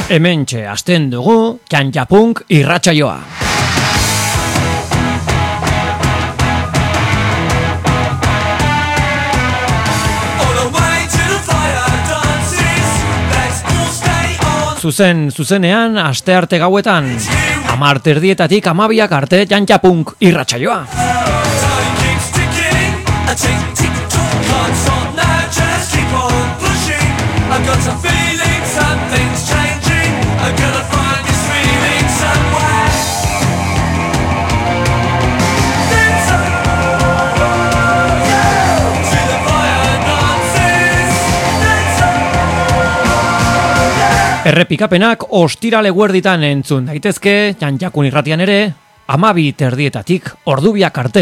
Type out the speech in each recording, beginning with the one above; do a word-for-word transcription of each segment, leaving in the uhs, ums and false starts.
Hementxe hasten dugu Txantxapunk irratsaioa. Zuzen, zuzenean, astearte gauetan, hamar terdietatik hamabiak arte Txantxapunk irratsaioa. Errepikapenak ostirale guerditan entzun daitezke, Txantxakun irratian ere, hamabi terdietatik ordubiak arte.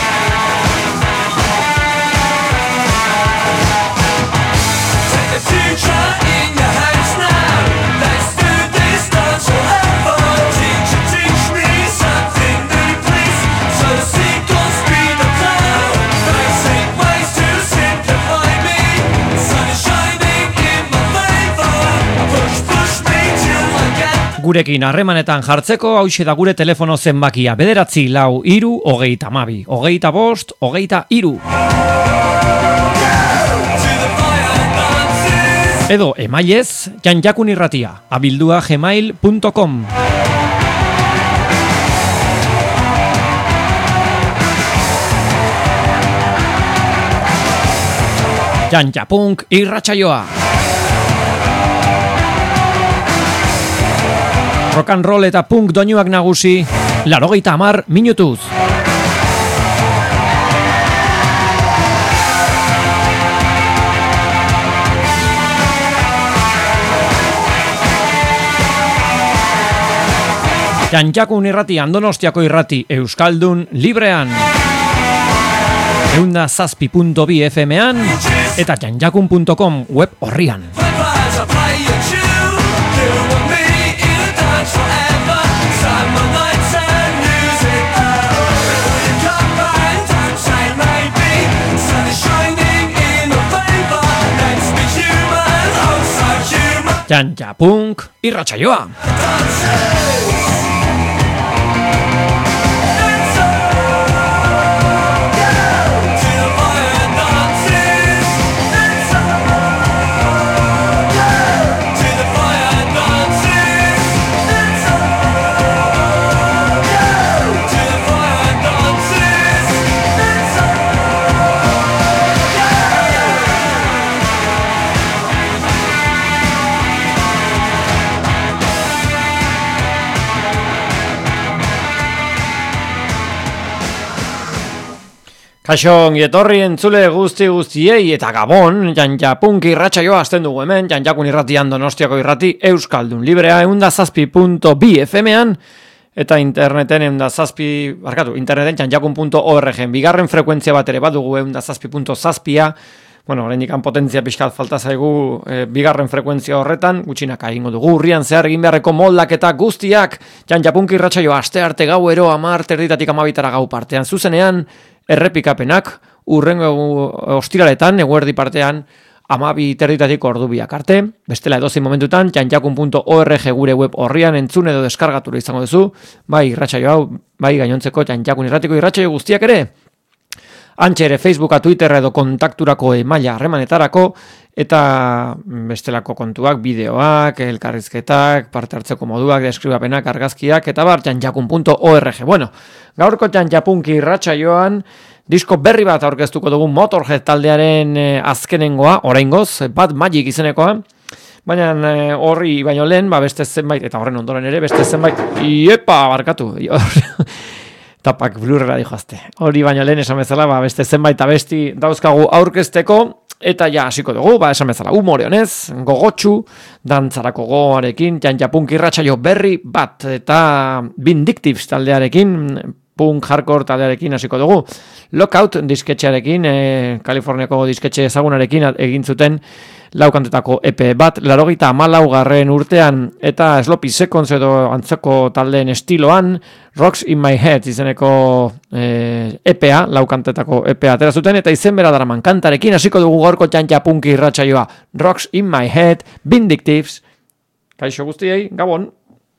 Gurekin harremanetan jartzeko hauxe da gure telefono zenbakia bederatzi lau hiru hogeita hamabi, hogeita bost, hogeita hiru. Edo emailez Txantxakun irratia abildua gmail punto com. Txantxapunk irratsaioa. Rock and roll eta punk doinuak nagusi, laurogeita hamar minutuz. Txantxakun irrati Donostiako irrati euskaldun librean. Eunda zazpi punto bi F M-an eta txantxakun punto com web horrian. Txantxapunk irratsaioa. Kaixo, ongi entzule guzti guztiei eta gabon, Txantxapunk irratsaioa hasten dugu hemen, Txantxakun irratian Donostiako irrati euskaldun librea eunda zazpi punto bi F M-an eta interneten eunda zazpi, barkatu, interneten txantxakun punto org, bigarren frekuentzia bat ere badugu eunda zazpi punto zazpia, bueno, oraindik potentzia pixkat falta zaigu e, bigarren frekuentzia horretan, gutxinaka egingo dugu, urrian zehar egin beharreko moldak eta guztiak, Txantxapunk irratsaioa aste arte gauero hamar terditatik hamabitara gau partean zuzenean, errepikapenak urrengo ostiraletan eguerdi partean hamabi terditatik ordubiak arte. Bestela edozein momentutan txantxakun punto org gure web horrian entzun edo deskargatura izango duzu. Bai irratsaio hau, bai gainontzeko Txantxakun irratiko irratsaio guztiak ere. Antxe ere Facebooka, Twitter edo kontakturako emaila harremanetarako eta bestelako kontuak, bideoak, elkarrizketak, parte hartzeko moduak, deskribapenak, argazkiak eta bar txantxakun punto org. Bueno, gaurko Txantxapunk irratsaioan disko berri bat aurkeztuko dugu Motorhead taldearen eh, azkenengoa, oraingoz, Bad Magic izenekoa. Baina eh, horri baino lehen, ba, beste zenbait, eta horren ondoren ere, beste zenbait, iepa, barkatu, tapak blurrera dijoazte. Hori baino lehen esan bezala, ba, beste zenbait abesti dauzkagu aurkezteko, eta ja hasiko dugu, ba, esan bezala, umore honez, gogotsu, dantzarako gogoarekin, Txantxapunk irratsaio berri bat, eta Vindictives taldearekin, punk hardcore taldearekin hasiko dugu. Lockout disketxearekin, e, Kaliforniako disketxe ezagunarekin egin zuten laukantetako E P bat, laurogeita hamalaugarren urtean, eta Sloppy Seconds edo antzeko taldeen estiloan, Rocks in My Head izeneko e, E P A, laukantetako E P A atera zuten, eta izen bera daraman kantarekin hasiko dugu gaurko Txantxapunk irratsaioa. Rocks in My Head, Vindictives, Kaixo guztiei, Gabon!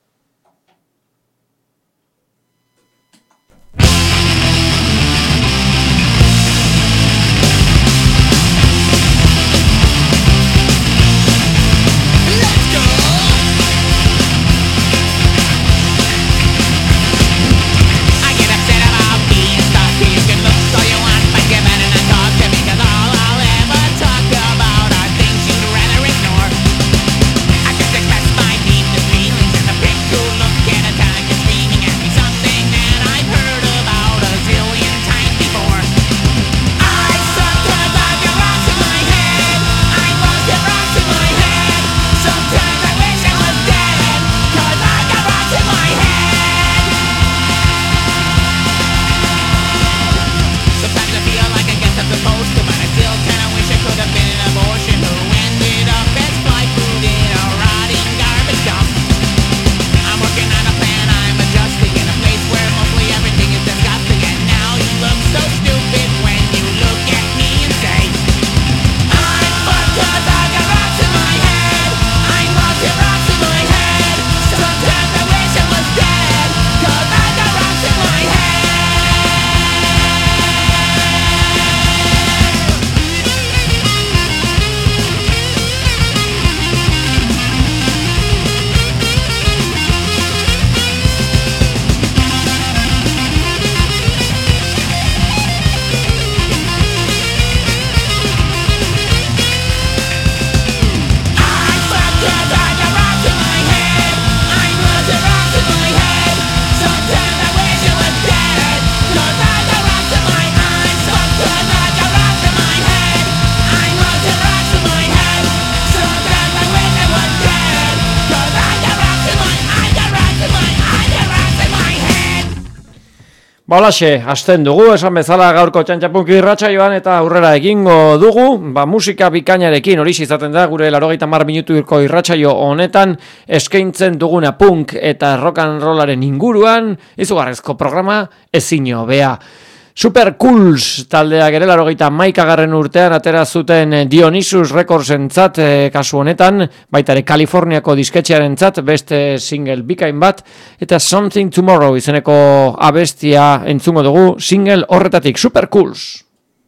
Balaxe, hasten dugu, esan bezala gaurko txantxapunki irratsaioan eta aurrera egingo dugu, ba, musika bikainarekin hori izaten da gure laurogeita hamar minutuko irratsaio honetan eskaintzen duguna punk eta rock and rollaren inguruan, izugarrezko programa ezin hobea. Super Cools taldeak ere laurogeita hamaikagarren urtean atera zuten Dionysus Recordsentzat e, kasu honetan, baita ere Kaliforniako disketxearentzat beste single bikain bat, eta Something Tomorrow izeneko abestia entzungo dugu single horretatik, Super Cools.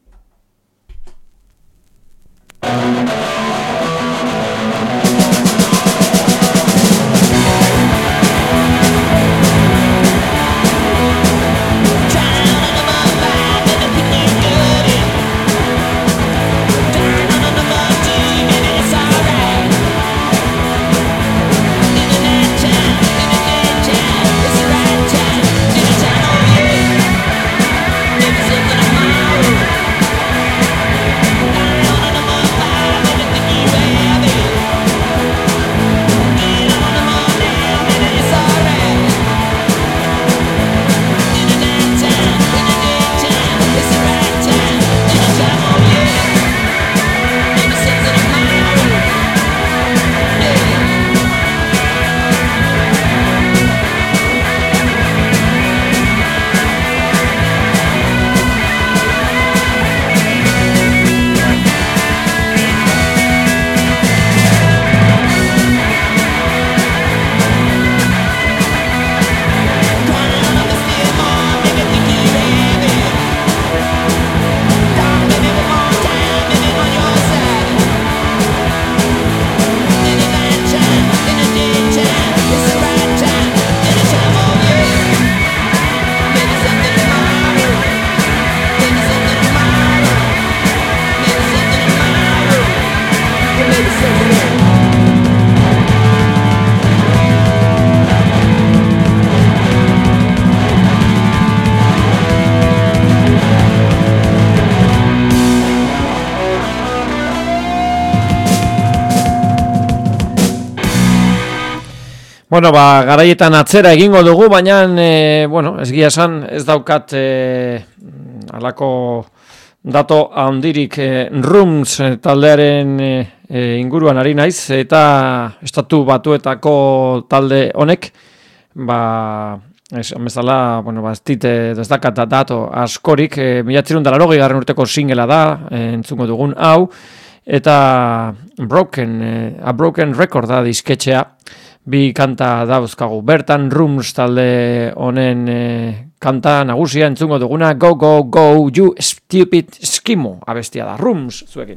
Bueno, ba, garaietan atzera egingo dugu, baina, e, bueno, ez gia esan, ez daukat e, alako dato handirik e, Rooms taldearen e, inguruan ari naiz, eta estatu batuetako talde honek, ba, esan bezala, bueno, ba, ez dit, ez dakat dato askorik, e, mila bederatziehun eta laurogei garren urteko singela da, e, entzungo dugun hau, eta Broken, e, A Broken Record da disketxea, bi kanta dauzkagu bertan, Rooms talde honen e, kanta nagusia entzungo duguna, Go, Go, Go, You Stupid Skimo, abestia da, Rooms zuekin.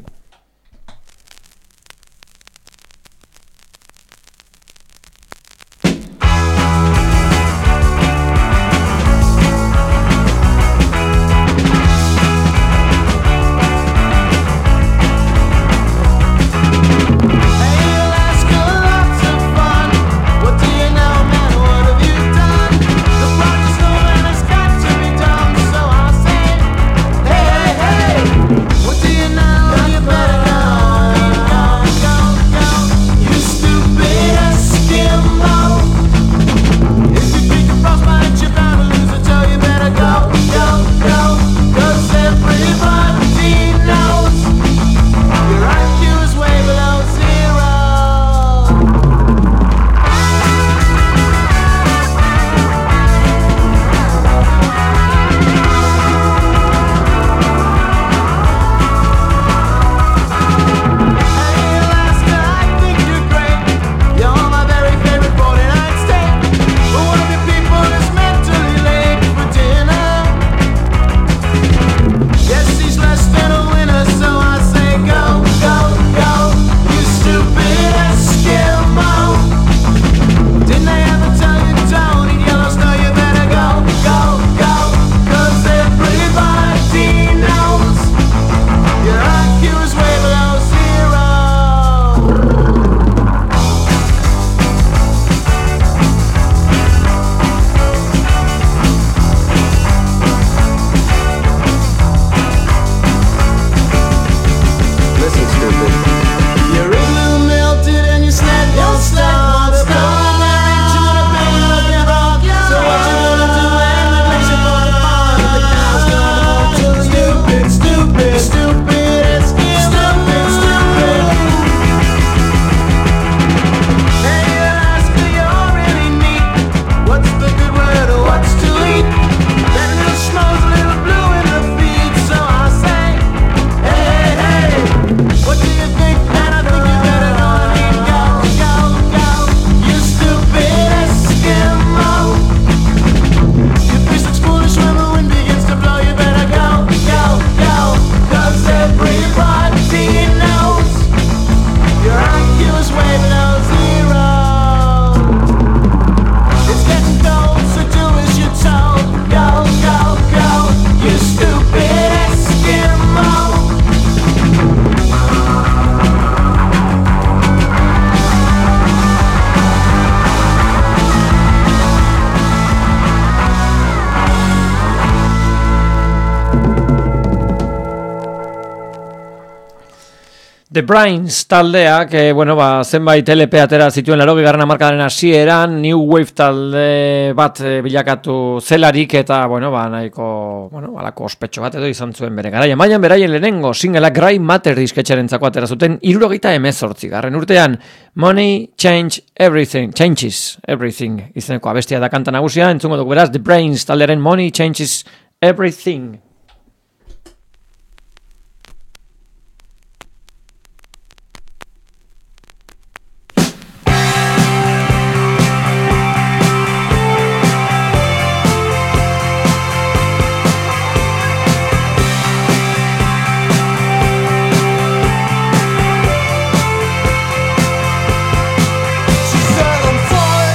The Brains taldeak, e, bueno, ba, zenbait L P atera zituen larogi garren hamarkadaren hasieran, New Wave talde bat e, bilakatu zelarik eta, bueno, ba, nahiko, bueno, alako ospetxo bat edo izan zuen bere garaian. Baina beraien lehenengo singela Grey Matter disketxerentzako atera zuten hirurogeita hemezortzi garren urtean, Money Change Everything, Changes Everything izeneko abestia da kanta nagusia, entzungo dugu beraz, The Brains taldearen Money Changes Everything.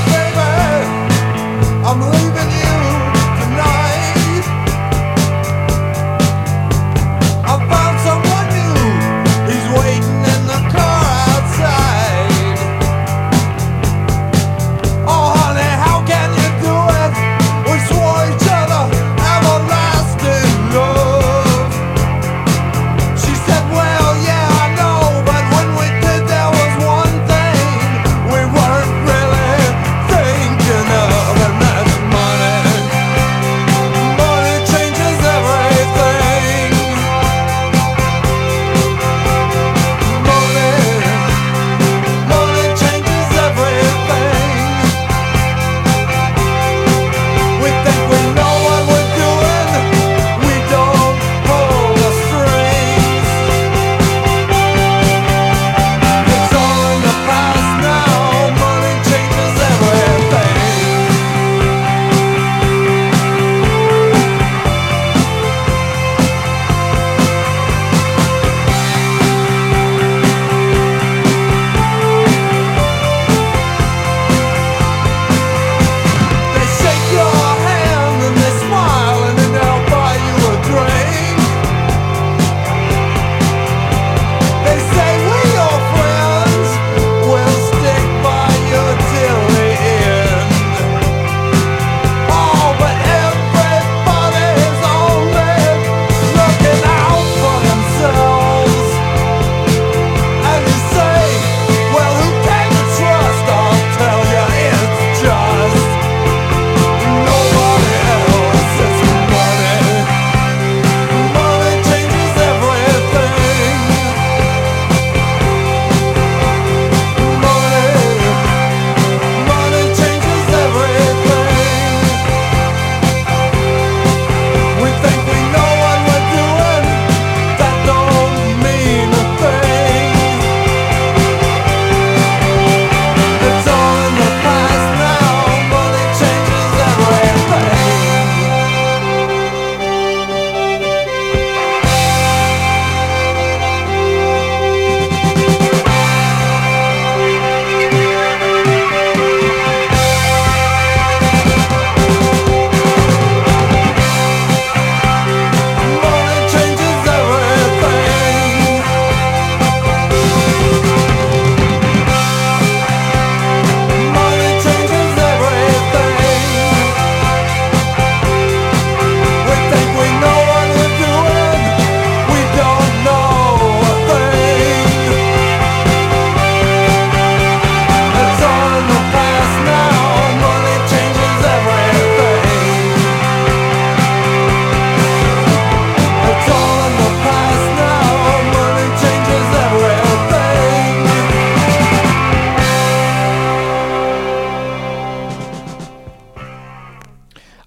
I'm leaving you tonight.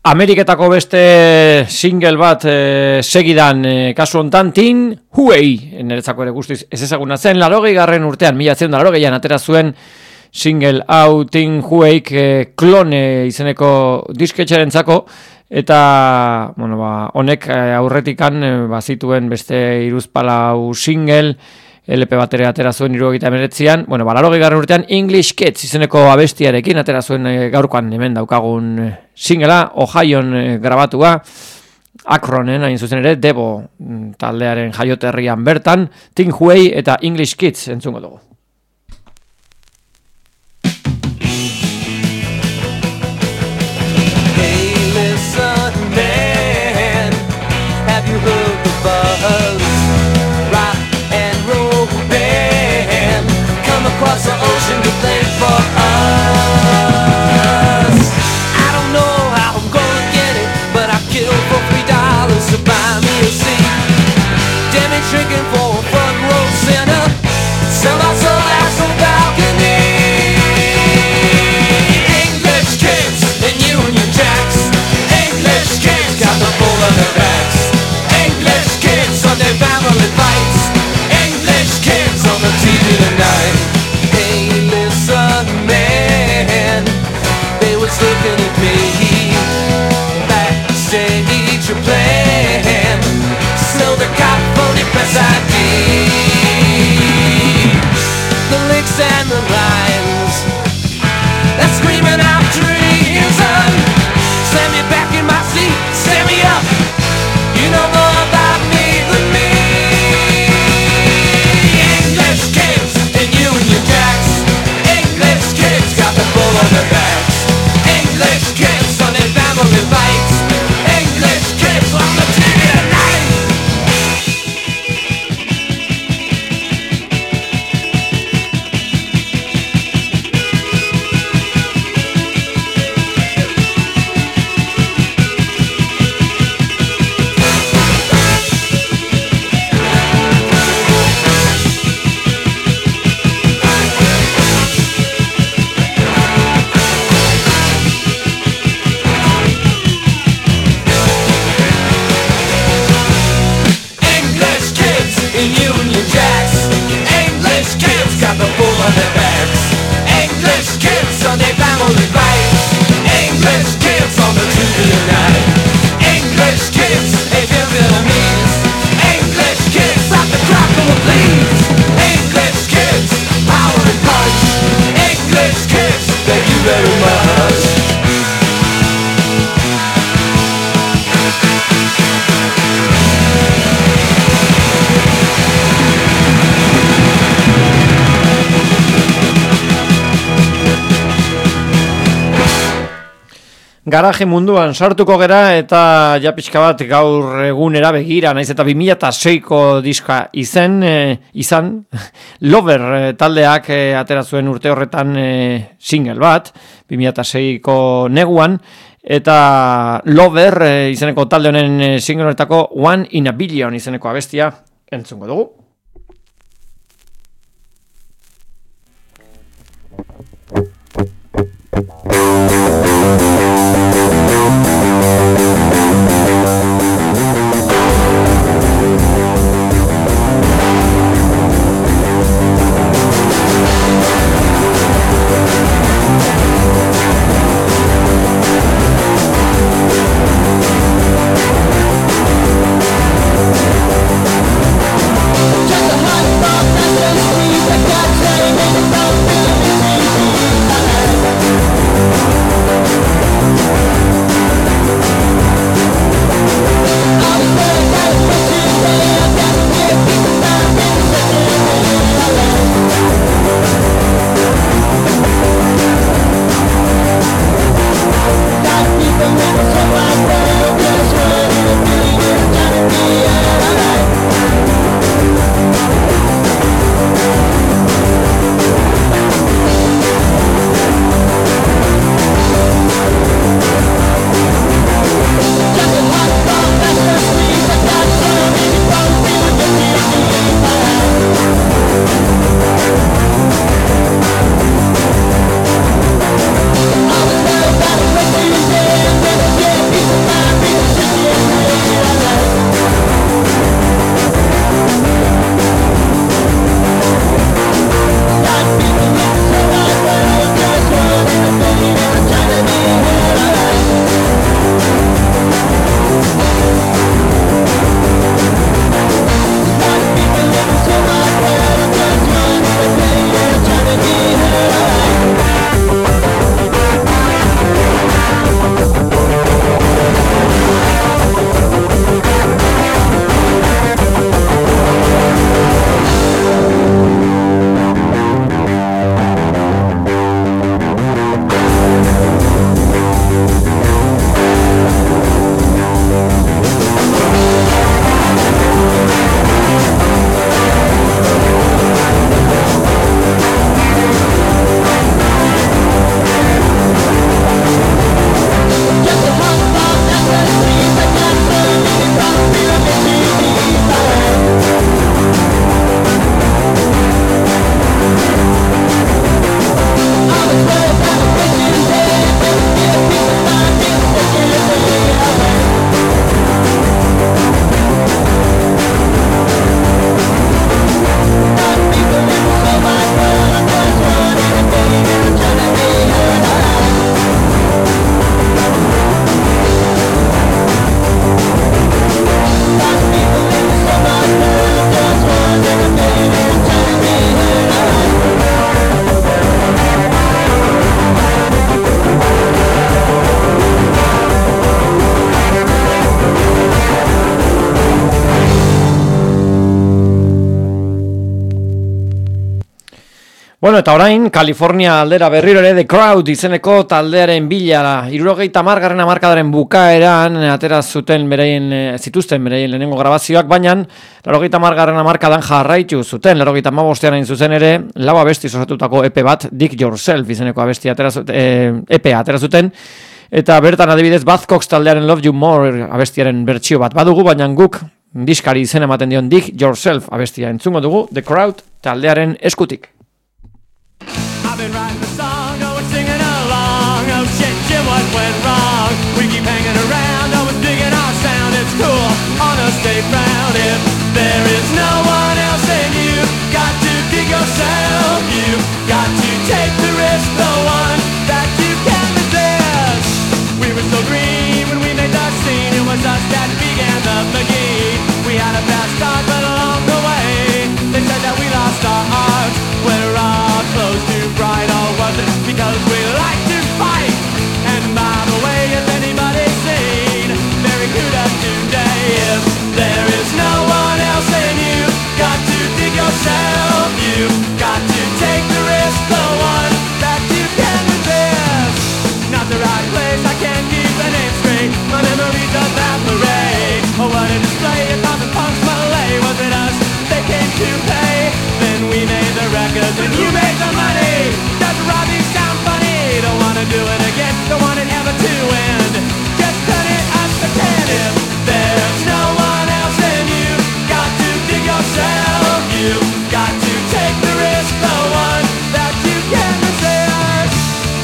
Ameriketako beste single bat e, segidan e, kasu hontan Tin Huey, niretzako ere guztiz ez ezaguna zen, larogei garren urtean, mila zehun da larogeian atera zuen single hau Tin Huey e, klone izeneko disketxerentzako, eta bueno, ba, honek aurretikan e, bazituen beste hiruzpalau single, L P batera atera zuen hirurogeita hemeretzian, bueno, larogei garren urtean English Kids izeneko abestiarekin atera zuen e, gaurkoan hemen daukagun e, singlea, Ohioan e, grabatua, Akronen hain zuzen ere, Debo taldearen jaioterrian bertan, Tin Huey eta English Kids entzungo dugu. Hey, listen, man, have you heard the buzz? Across the ocean to play for us. I don't know how I'm gonna get it, but I killed for three dollars to buy me a seat. Damn it, drinking for a front row center. Sell my soul out some balcony. English kids and Union Jacks. English kids got the bull on their backs. English kids on their family fights. English kids on the T V tonight. Man, they was looking at me backstage, your plan still the California press I D. The licks and the lines, they're screaming out treason. Slam me back in my seat, stand me up. You know more about me than me. English kids and Union Jacks. English kids got the bull on their backs. English kids on their family fights. English kids on the T V tonight. Got the bull on their backs. English kids on their family fights. English kids on the T V tonight. English kids, they feel Vietnamese. English kids like the crack of the bleeds. English kids, power and punch. English kids, thank you very much. Garaje munduan sartuko gera eta ja pixka bat gaur egunera begira, naiz eta bi mila seiko diska izen, e, izan, Lover e, taldeak e, atera zuen urte horretan e, single bat, bi mila seiko neguan, eta Lover e, izeneko talde honen e, single horretako One in a Billion izeneko abestia entzungo dugu. We'll be right back. Bueno, eta orain, Kalifornia aldera berriro ere The Crowd izeneko taldearen bila, hirurogeita hamargarren hamarkadaren bukaeran atera zuten bereien, zituzten bereien lehenengo grabazioak, baina laurogeita hamargarren hamarkadan jarraitu zuten, laurogeita hamabostean hain zuzen ere, lau abesti osatutako E P bat, Dig Yourself izeneko abesti atera zuten, E P atera zuten, eta bertan adibidez Buzzcocks taldearen Love You More abestiaren bertsio bat badugu, baina guk diskari izen ematen dion Dig Yourself abestia entzungo dugu, The Crowd taldearen eskutik. I've been writing a song, oh, we're singing along. Oh shit, shit, what went wrong? We keep hanging around, oh, we're digging our sound. It's cool, on a state round. If there is no one else, then you got to dig yourself. You got to take the risk, the one that you can resist. We were so green when we made the scene. It was us that began the beginning. We had a fast start, but along the way, they said that we lost our art. We're all close to bright, or was it because we like to fight? And by the way, has anybody seen Barracuda today? If there is no one else, then you got to dig yourself. You got to take the risk, the one that you can resist. Not the right place, I can't keep the name straight. My memories evaporate. Oh, what a display! A thousand punks Malay. Was it us they came to pay? Then we made the records and you made the money. Does Robbie sound funny? Don't wanna do it again, don't want it ever to end. Just turn it up to ten. If there's no one else, then you got to dig yourself. You got to take the risk, the one that you can resist.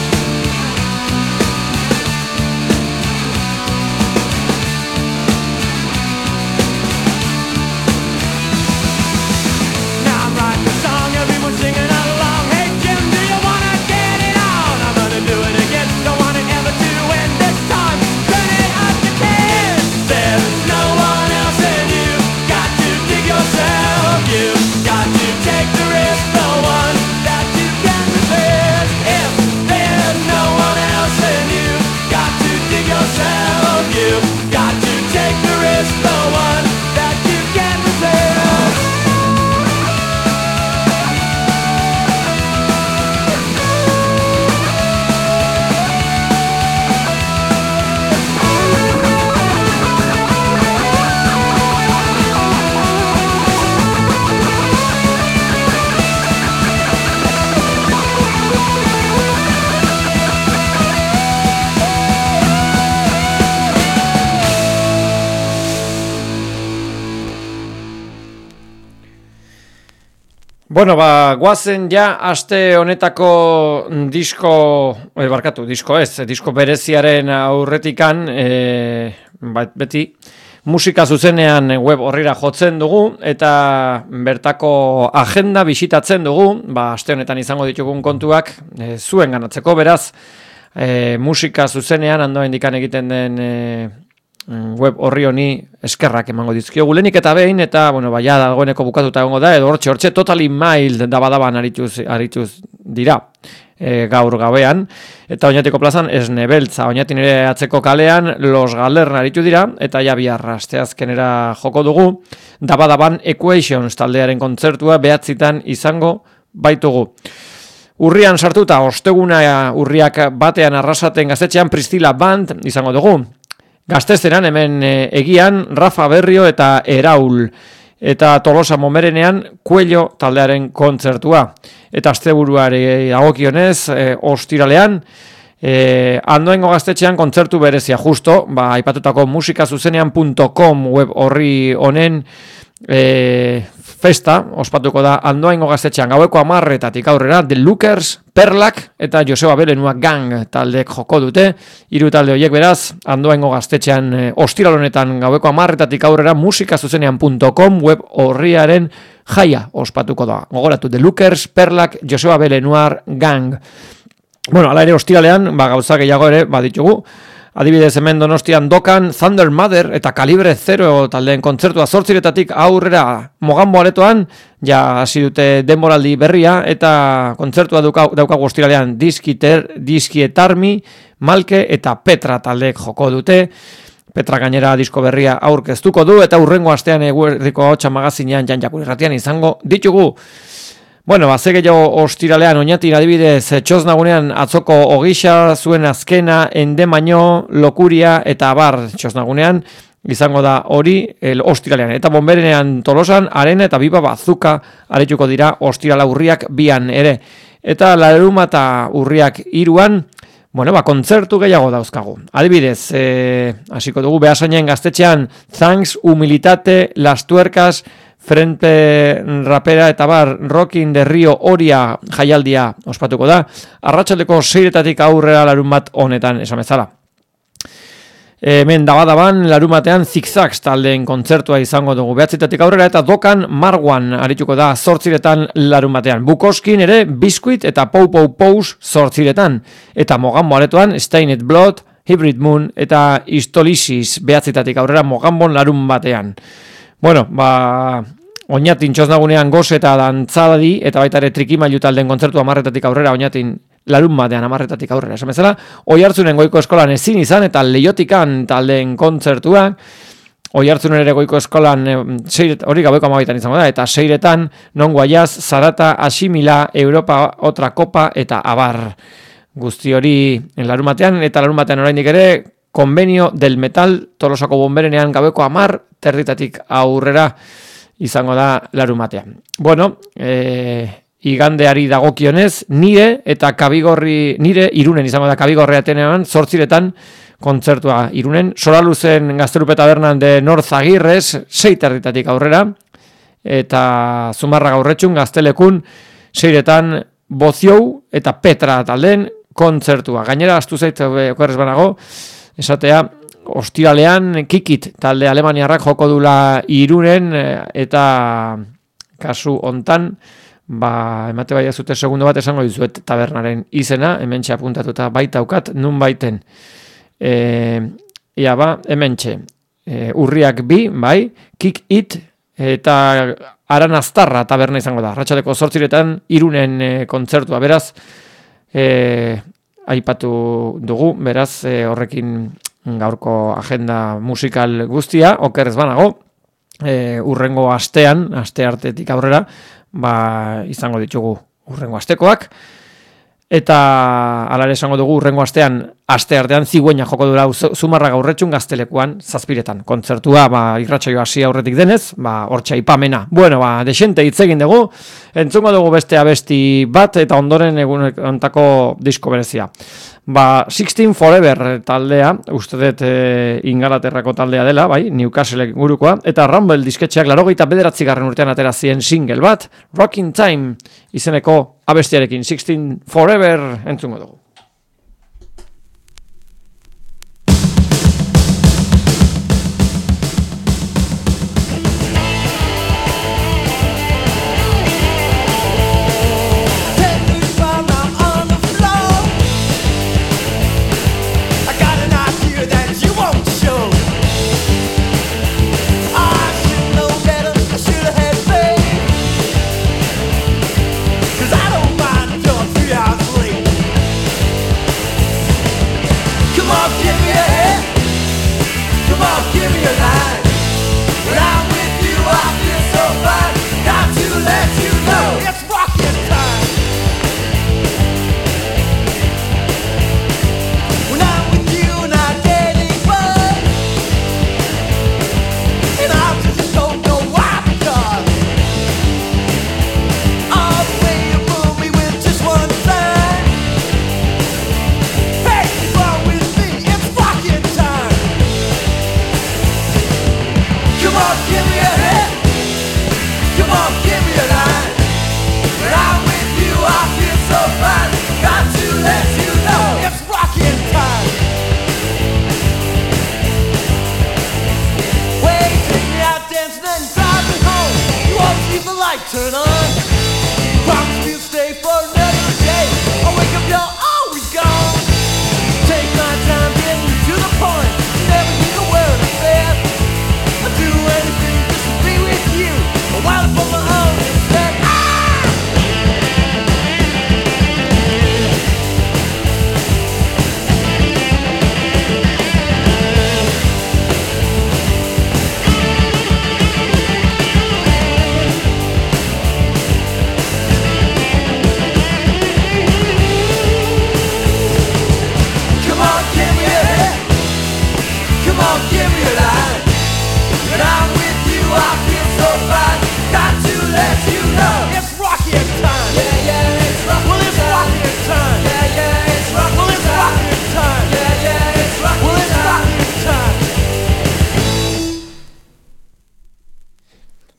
Now I'm writing a song, everyone's singing along. Hey Jim, do you wanna get it on? I'm gonna do it again, don't want it ever to end. This time, turn it up to ten. There's no one else, and you got to dig yourself. You got to take the risk, the one that you can resist. If there's no one else, then you got to dig yourself. You got to take the risk, the one that you can resist. Bueno, ba, guazen ja aste honetako disko, eh, barkatu, disko ez, disko bereziaren aurretikan, eh, bat, beti, musika zuzenean web horrira jotzen dugu, eta bertako agenda bisitatzen dugu, ba, aste honetan izango ditugun kontuak, eh, zuen ganatzeko, beraz, eh, musika zuzenean, ando indikan egiten den eh, web horri honi eskerrak emango dizkiogu lehenik eta behin, eta, bueno, baia dagoeneko bukatuta egongo da, edo hortxe, hortxe, totally mild dabadaban arituz, arituz dira e, gaur gabean, eta Oñatiko plazan Esne Beltza, Oñatin ere atzeko kalean, Los Galern aritu dira, eta ja bihar asteazkenera joko dugu, dabadaban Equations taldearen kontzertua behatzitan izango baitugu. Urrian sartuta, osteguna urriak batean Arrasaten Gaztetxean Priscilla Band izango dugu. Gaztesteran hemen e, egian Rafa Berrio eta Eraul, eta Tolosa Momerenean Kuello taldearen kontzertua. Eta asteburuari dagokionez, e, ostiralean, e, Andoaingo Gaztetxean kontzertu berezia justo, ba, aipatutako musikazuzenean punto com web horri honen e, festa, ospatuko da Andoaingo Gaztetxean gaueko hamarretatik aurrera, The Lookers, Perlak eta Joseba Belenua Gang taldek joko dute, hiru talde horiek beraz, Andoaingo Gaztetxean e, ostiral honetan gaueko hamarretatik aurrera musikazuzenean punto com web horriaren jaia ospatuko da. Gogoratu, The Lookers, Perlak, Joseba Belenuar Gang. Bueno, ala ere ostiralean, ba, gauza gehiago ere, baditugu. Adibidez hemen Donostian Dokan, Thunder Mother eta Kalibre Zero taldeen kontzertua zortziretatik aurrera Mogambo aretoan, ja hasi dute denboraldi berria, eta kontzertua daukagu dauka ostiralean Diskiter, Diskietarmi, Malke eta Petra taldeek joko dute. Petra gainera disko berria aurkeztuko du, eta hurrengo astean eguerdiko ahotsa magazinean Jan Jakun irratian izango ditugu. Bueno, baze gehiago ostiralean, oinatin adibidez, txosnagunean atzoko ogisa zuen azkena, endemaino, lokuria eta abar txosnagunean, izango da hori el ostiralean. Eta bonberenean Tolosan, Arena eta Biba Bazuka arituko dira ostirala urriak bian ere. Eta larumata urriak iruan, bueno, ba, kontzertu gehiago dauzkagu. Adibidez, eh, hasiko dugu Beasainen gaztetxean, Thanks, Humilitate, Las Tuercas, Frente Rapera eta bar Rockin de Rio Oria jaialdia ospatuko da. Arratsaldeko seiretatik aurrera larun bat honetan esan bezala. Hemen dabadaban larumatean Zigzags taldeen kontzertua izango dugu behatzitatik aurrera eta Dokan Marwan arituko da zortziretan larumatean. Bukoskin ere Biskuit eta Pou Pou Pous zortziretan. Eta Mogambo aretoan Stained Blood, Hybrid Moon eta Istolisis behatzitatik aurrera Mogambon larun batean. Bueno, ba, oinatin txosnagunean goz eta dantzadi eta baita ere Trikimailu taldeen kontzertu amarretatik aurrera oinatin larun batean amarretatik aurrera. Esan bezala, Oiartzunen goiko eskolan ezin izan eta Leiotikan taldeen kontzertua, Oiartzunen ere goiko eskolan e, seiret, hori gabeko amabaitan izango da, eta seiretan non Guayaz, Zarata, Asimila, Europa, Otra Kopa eta Abar. Guzti hori larun batean, eta larun batean oraindik ere, Konbenio del Metal Tolosako bonberenean gabeko amar territatik aurrera izango da larun batean. Bueno, eh... igandeari dagokionez, nire eta Kabigorri, nire Irunen izango da Kabigorri Atenean, zortziretan kontzertua Irunen, Soraluzen Gaztelupe Tabernan de North Agirrez, seiterritatik aurrera, eta Zumarra Gaurretxun, Gaztelekun, seiretan Boziou eta Petra taldeen kontzertua. Gainera, astu zait, okerrez banago, esatea, ostiralean Kikit talde alemaniarrak joko dula Irunen, eta kasu hontan, ba, emate bai azute segundo bat esango dizuet tabernaren izena, hementxe apuntatuta baitaukat, nun baiten. E, ia ba, hementxe, e, urriak bi, bai, Kick It, eta Aranaztarra taberna izango da. Ratxaleko zortziretan Irunen e, kontzertua, beraz, e, aipatu dugu, beraz, e, horrekin gaurko agenda musikal guztia, okerrez banago, e, urrengo astean, aste artetik aurrera, ba, izango ditugu urrengo astekoak, eta alare esango dugu urrengo astean, aste artean zigueina joko dura Zumarra Gaurretxun Gaztelekuan zazpiretan. Kontzertua, ba, irratsaio hasi aurretik denez, ba, hortxe aipamena. Bueno, ba, desente hitz egin dugu, entzungo dugu beste abesti bat, eta ondoren egun ontako disko berezia. Ba, sixteen Forever taldea, uste dut e, Ingalaterrako taldea dela, bai, Newcastle gurukoa, eta Rumble disketxeak larogeita bederatzi garren urtean atera zien single bat, Rockin' Time izeneko abestiarekin, sixteen Forever entzungo dugu. Turn on, promise me you'll stay for another day. I'll wake up, you're always gone. Take my time getting to the point. Never hear a word I said. I'll do anything just to be with you. While I'm on my own instead.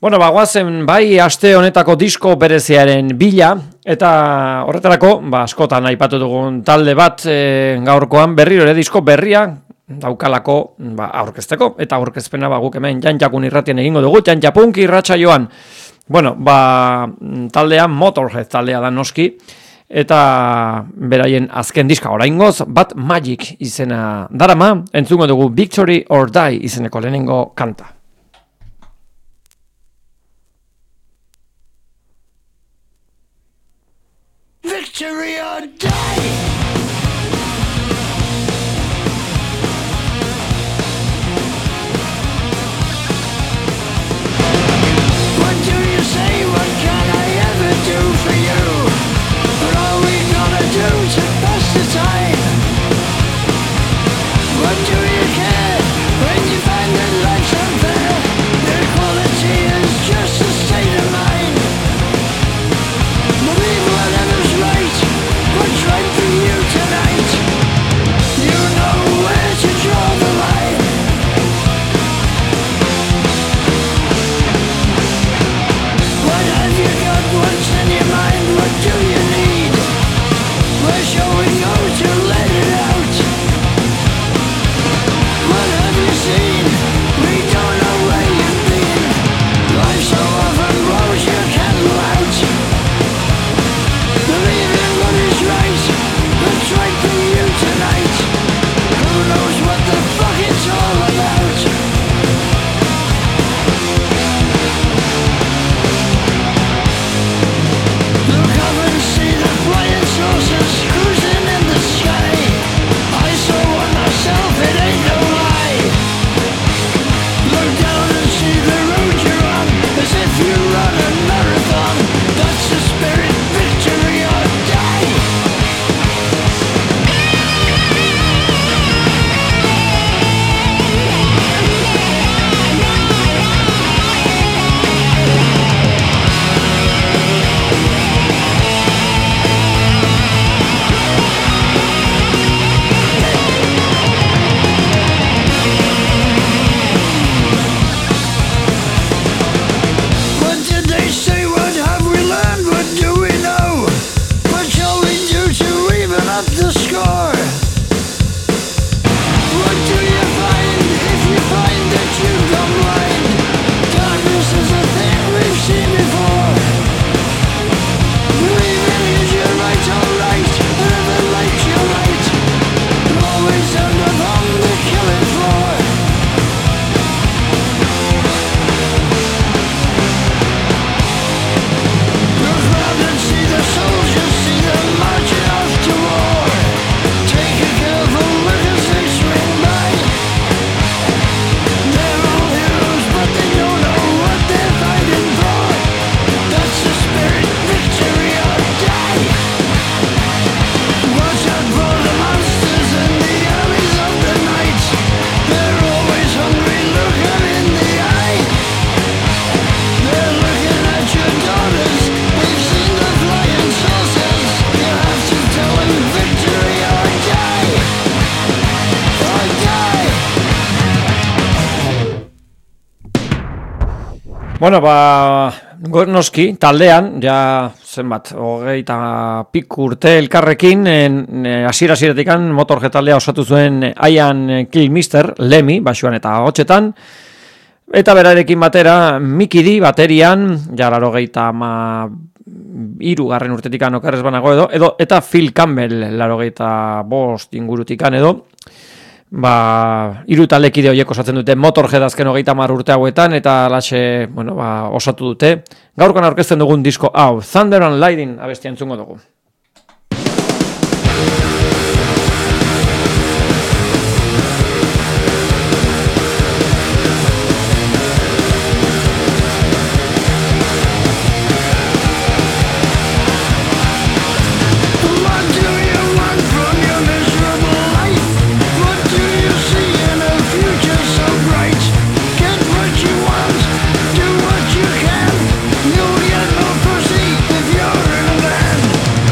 Bueno, bagoazen bai aste honetako disko bereziaren bila, eta horretarako, ba, askotan aipatu dugun talde bat e, gaurkoan berriro ere disko berria daukalako ba, aurkezteko, eta aurkezpena ba, guk hemen Jantjakun irratien egingo dugu, Jantjapunki irratsaioan. Bueno, ba, taldea Motorhead taldea da noski, eta beraien azken diska oraingoz, Bad Magic izena darama, entzungo dugu Victory or Die izeneko lehenengo kanta. Victory or die! What do you say? What can I ever do for you? What are we gonna do to pass the time? What do you care when you find that life's unfair? Equality is just a state of mind. Believe whatever's right, what's right for you tonight. You know where to draw the line. What have you got, what's in your mind, what do you need? Where shall we go to let it out? What have you seen? We don't know where you've been. Life so often blows your candle out. Believe in what is right, what's right for you tonight. Who knows what the fuck it's all about? Look up and see the flying saucers cruising in the sky. I saw one myself, it ain't no lie. Look down and see the road you're on, as if you run a marathon. That's the spirit, victory or die. What did they say? What have we learned? What do we know? What shall we do to even up the score? What do you find if you find that you've gone blind? Darkness is a thing we've seen before. Believing is your right, alright. Whatever light you light, always end up on the killing floor. Look round and see the soldiers, see them marching off to war. Take a careful look as they swing by. They're all heroes, but they don't know what they're fighting for. That's the spirit, victory or die. Watch out for the monsters in the alleys of the night. They're always hungry, look them in the eye. They're looking at your daughters, they've seen the flying saucers. You have to tell them victory or die. Or die. Bueno, ba, noski, taldean, ja zenbat, hogeita pik urte elkarrekin, hasiera hasieratik Motorhead taldea osatu zuen Ian Kilmister, Lemmy, basuan eta hotxetan, eta berarekin batera Mickey D baterian, ja larogeita ama hirugarren urtetikan okerrez banago edo, edo, eta Phil Campbell larogeita bost ingurutikan edo, ba, hiru taldekide horiek osatzen dute Motorhead azken hogeita hamar urte hauetan, eta alaxe, bueno, ba, osatu dute. Gaurkoan aurkezten dugun disko hau, Thunder and Lightning abestia entzungo dugu. What do you want from your miserable life? What do you see in a future so bright? Get what you want, do what you can. You'll get no pussy if you're in a band.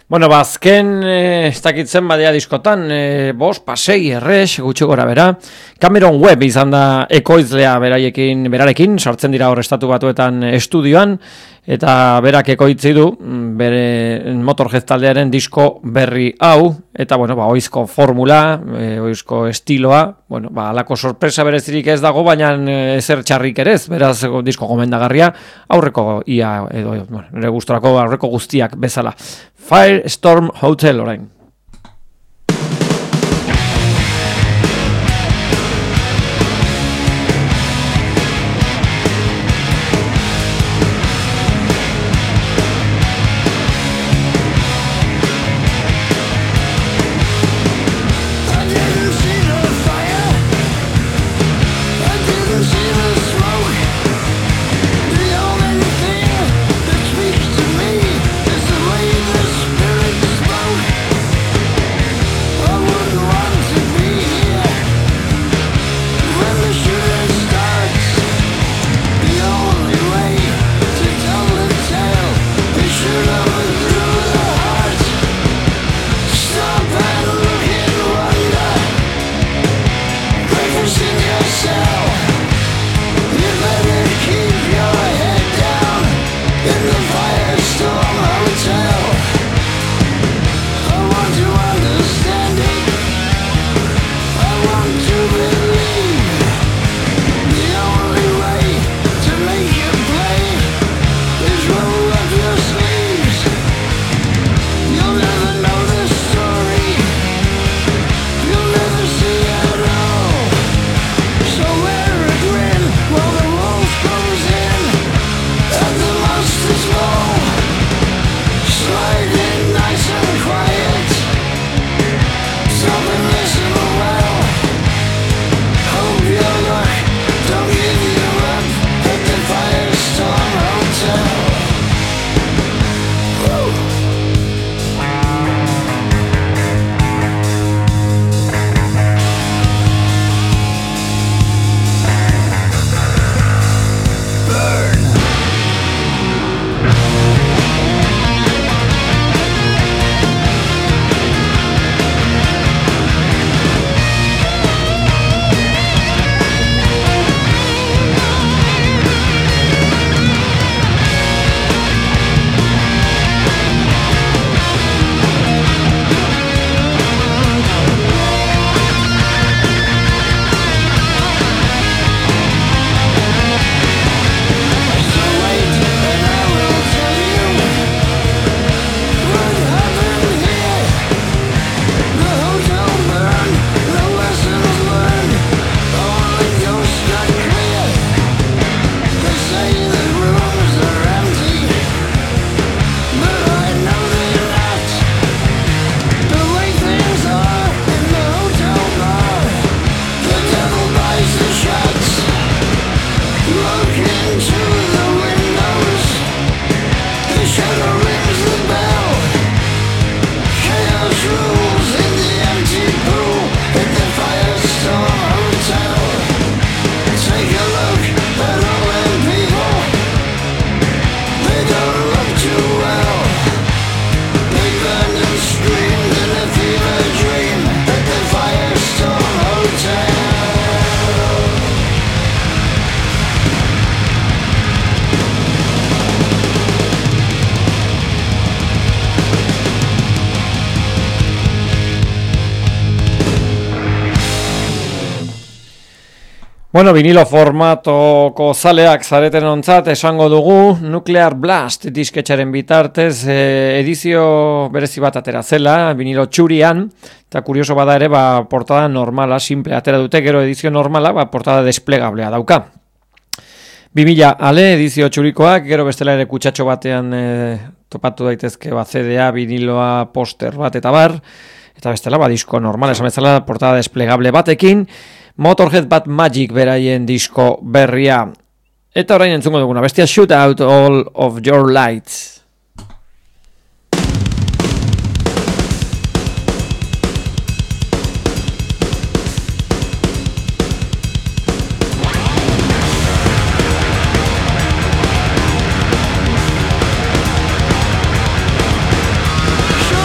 Bueno, ba, azken, eh, ez dakitzen badea diskotan, eh, bos, pasei, errex, gutxi gora bera. Cameron Webb izan da ekoizlea beraiekin, berarekin, sartzen dira hor estatu batuetan estudioan, eta berak ekoitzi du, bere Motorhead taldearen disko berri hau, eta, bueno, ba, oizko formula, e, oizko estiloa, bueno, ba, alako sorpresa berezirik ez dago, baina ezer txarrik ere ez, beraz disko gomendagarria, aurreko ia, edo, bueno, nire gustorako aurreko guztiak bezala. Firestorm Hotel orain. Bueno, vinilo formatoko zaleak zareten ontzat esango dugu Nuclear Blast disketxaren bitartez eh, edizio berezi bat atera zela, vinilo txurian, eta kurioso bada ere, ba, portada normala, simple atera dute, gero edizio normala, ba, portada desplegablea dauka. bi mila ale edizio txurikoak, gero bestela ere kutsatxo batean eh, topatu daitezke ba, C D A, viniloa, poster bat eta bar, eta bestela ba, disko normal, esan bezala portada desplegable batekin, Motorhead Bad Magic beraien disko berria. Eta orain entzungo duguna, bestia Shoot Out All of Your Lights. Shoot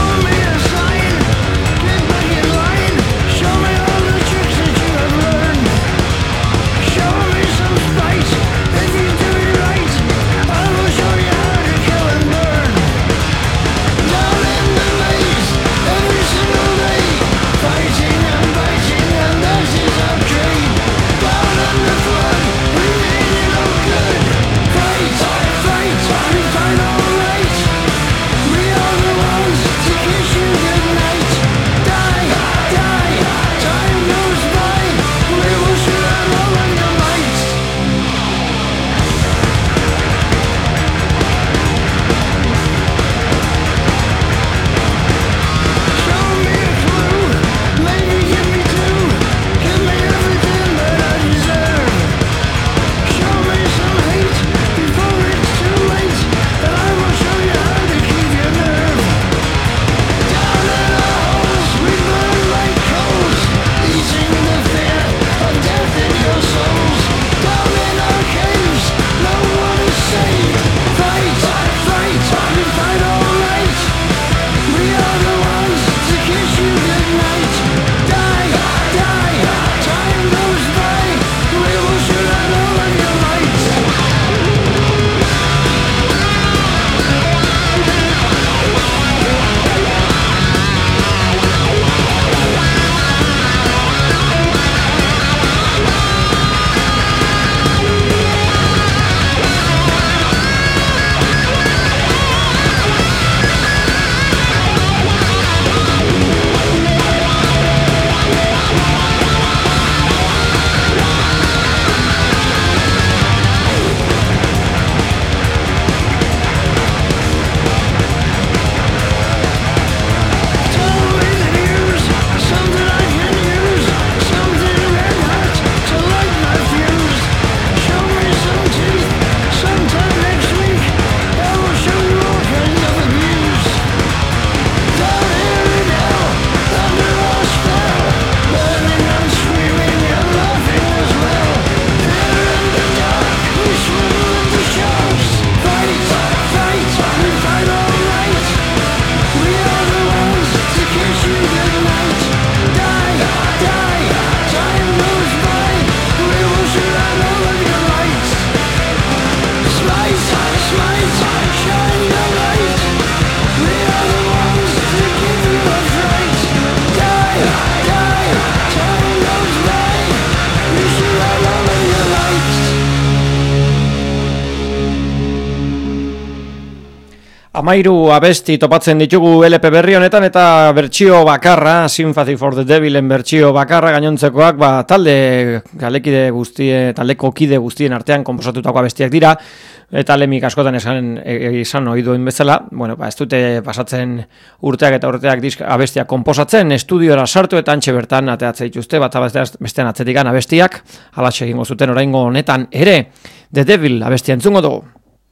Amairu abesti topatzen ditugu L P berri honetan eta bertsio bakarra, Sympathy for the Devilen bertsio bakarra gainontzekoak, ba, talde galekide guztie, taldeko kide guztien artean konposatutako abestiak dira, eta lemik askotan esan, esan ohi duen bezala, bueno, ba, ez dute pasatzen urteak eta urteak disk abestiak konposatzen, estudiora sartu eta antxe bertan ateatzea dituzte, bat bestean atzetikan abestiak, halaxe egingo zuten oraingo honetan ere, The Devil abestia entzungo dugu.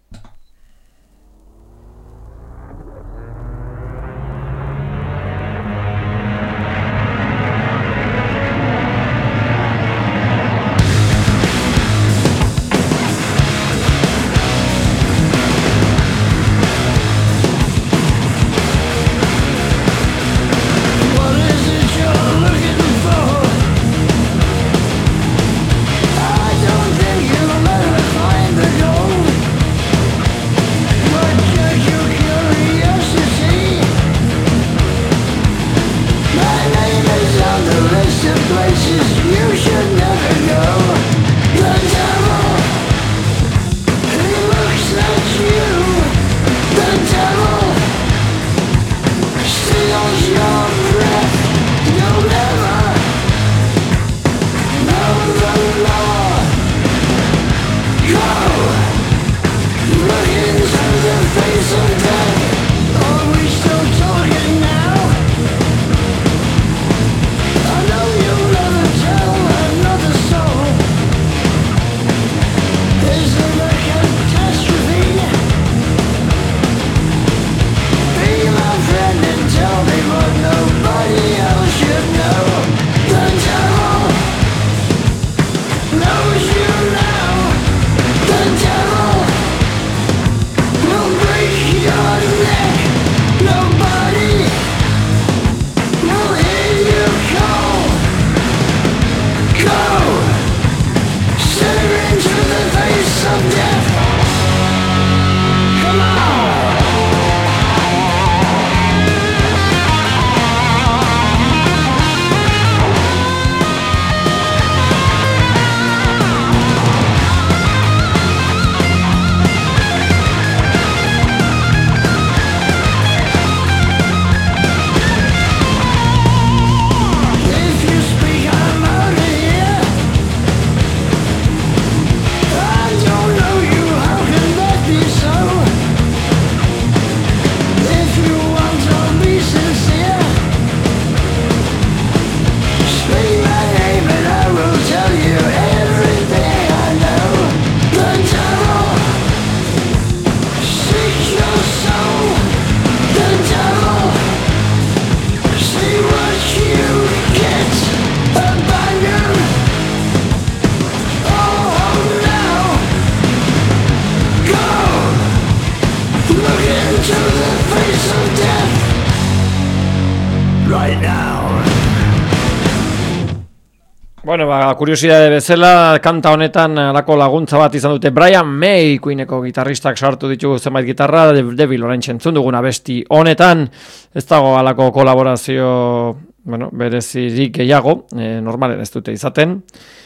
Bueno, ba, kuriosidade bezala, kanta honetan alako laguntza bat izan dute Brian May, Queeneko gitarristak sartu ditugu zenbait gitarra, Devil orain entzun dugun abesti honetan, ez dago alako kolaborazio, bueno, berezirik gehiago, e, normalen ez dute izaten,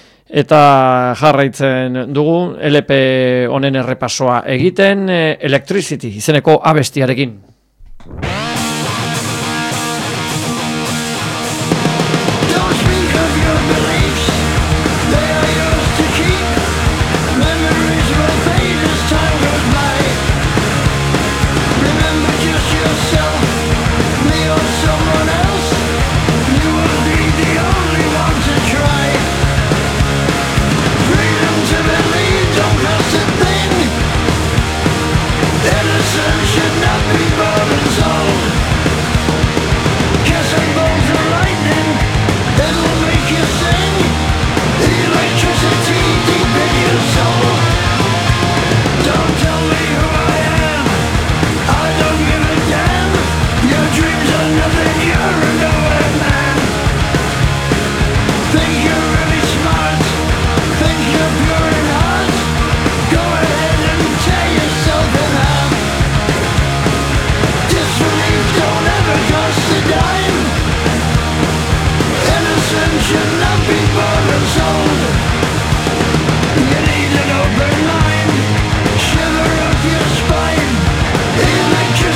eta jarraitzen dugu L P honen errepasoa egiten, e, Electricity izeneko abestiarekin. Should not be bought and sold. Electricity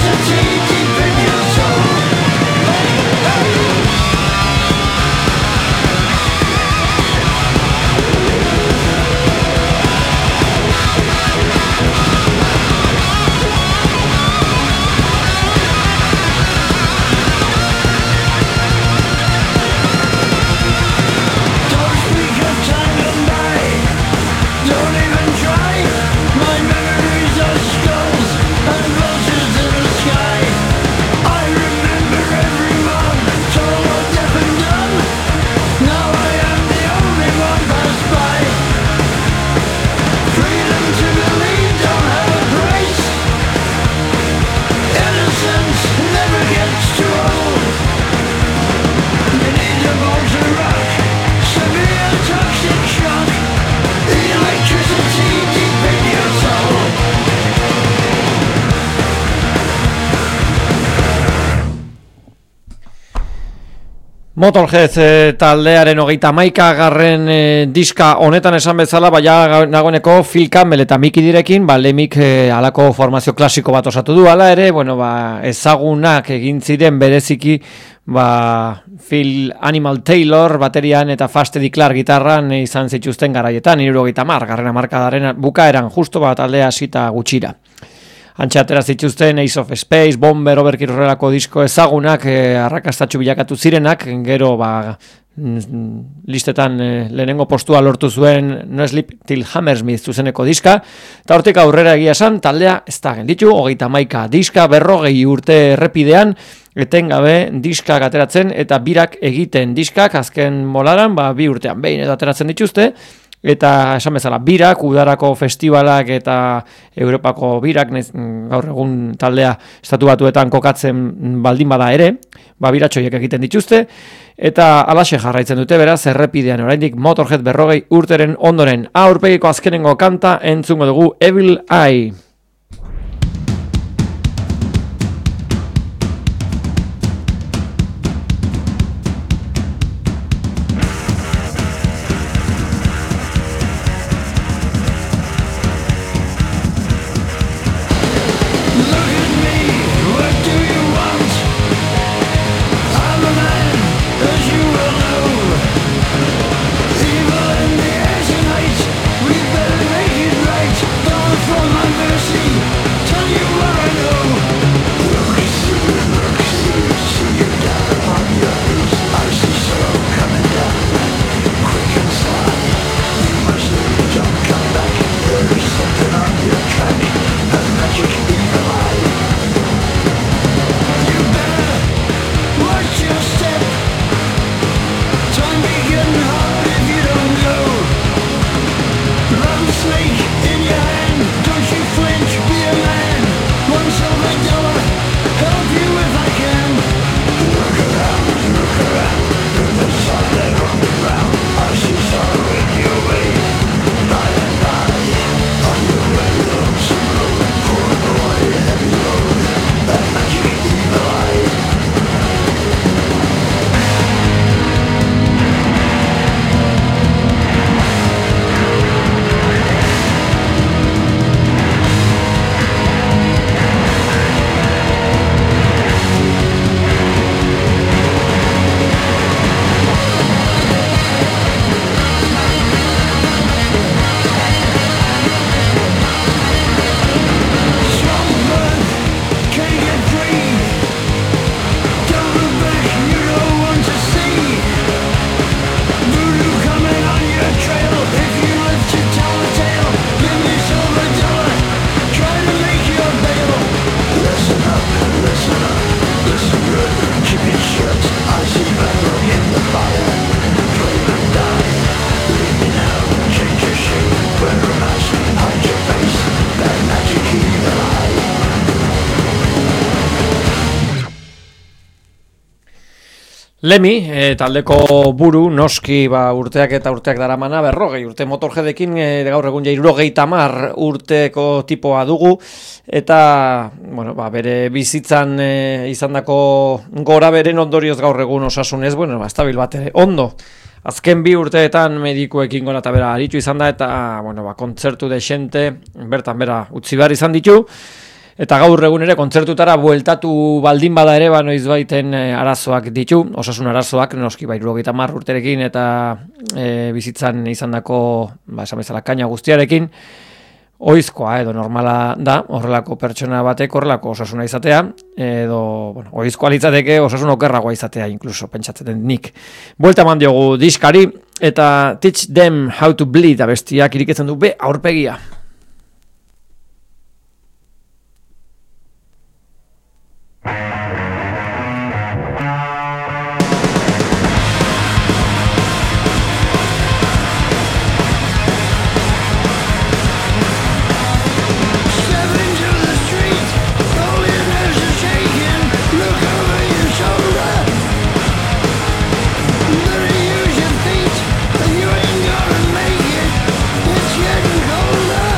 Motorhead e, taldearen hogeita hamaika garren e, diska honetan esan bezala, baina nagoeneko Phil Campbell eta Mickey Direkin, ba, Lemik e, alako formazio klasiko bat osatu du, ala ere, bueno, ba, ezagunak egin ziren bereziki, ba, Phil Animal Taylor baterian eta Fast Eddie Clark gitarran izan zituzten garaietan, hirurogeita hamar garren hamarkadaren bukaeran, justo bat taldea hasita gutxira. Antxe atera zituzten Ace of Space, Bomber, Overkill horrelako disko ezagunak, eh, arrakastatxu bilakatu zirenak, gero ba, listetan eh, lehenengo postua lortu zuen No Sleep Till Hammersmith zuzeneko diska, eta hortik aurrera egia esan, taldea ez da gelditu, hogeita hamaika diska, berrogei urte errepidean, etengabe diskak ateratzen eta birak egiten diskak, azken molaran, ba, bi urtean behin edo ateratzen dituzte, eta esan bezala birak, udarako festivalak eta Europako birak, gaur egun taldea estatu batuetan kokatzen baldin bada ere, ba biratxoiek egiten dituzte, eta alaxe jarraitzen dute, beraz, errepidean oraindik Motorhead berrogei urteren ondoren. Aurpegiko azkenengo kanta entzungo dugu Evil Eye. Lemmy, e, taldeko buru, noski ba, urteak eta urteak daramana, berrogei urte Motorheadekin, e, gaur egun ja hirurogeita hamar urteko tipoa dugu, eta bueno, ba, bere bizitzan e, izandako gora beren ondorioz gaur egun osasunez, bueno, ba, estabil bat ere, ondo. Azken bi urteetan medikuekin gora eta bera aritu izan da, eta bueno, ba, kontzertu desente, bertan bera utzi behar izan ditu, eta gaur egun ere kontzertutara bueltatu baldin bada ere, ba, noizbaiten e, arazoak ditu, osasun arazoak, noski ba, hirurogeita hamar urterekin eta e, bizitzan izandako, ba, esan bezala kaina guztiarekin, ohizkoa edo normala da, horrelako pertsona batek horrelako osasuna izatea, edo, bueno, ohizkoa litzateke osasun okerragoa izatea, inkluso, pentsatzen nik. Buelta eman diogu diskari, eta Teach Them How to Bleed abestiak iriketzen du be aurpegia. Getting colder.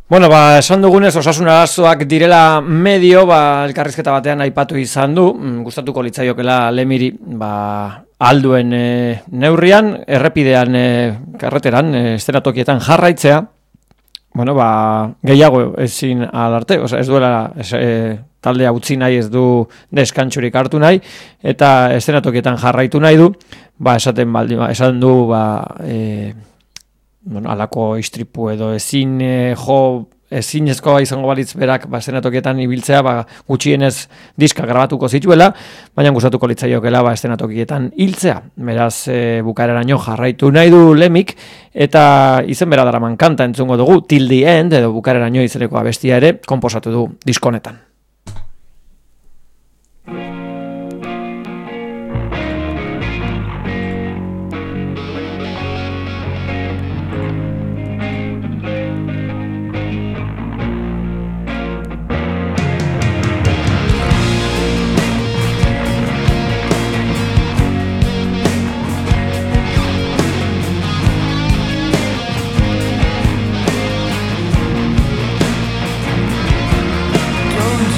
Bueno, ba, esan dugunez, osasun arazoak direla medio, ba, elkarrizketa batean aipatu izan du, mm, gustatuko litzaiokela Lemiri, ba, alduen e, neurrian, errepidean, e, karreteran, e, estenatokietan jarraitzea, bueno, ba, gehiago ezin alarte, osea, ez duela ez, e, taldea utzi nahi, ez du deskantxurik hartu nahi, eta estenatokietan jarraitu nahi du, ba, esaten baldi, ba, esan du, ba, e, bueno, alako istripu edo ezin e, jo, ezinezkoa izango balitz berak ba, estenatokietan ibiltzea, ba, gutxienez diska grabatuko zituela, baina gustatuko litzaiokela ba, estenatokietan hiltzea. Beraz, e, bukaeraraino jarraitu nahi du Lemik, eta izen bera daraman kanta entzungo dugu, Till the End, edo bukaeraraino izeneko abestia ere, konposatu du diskonetan. Don't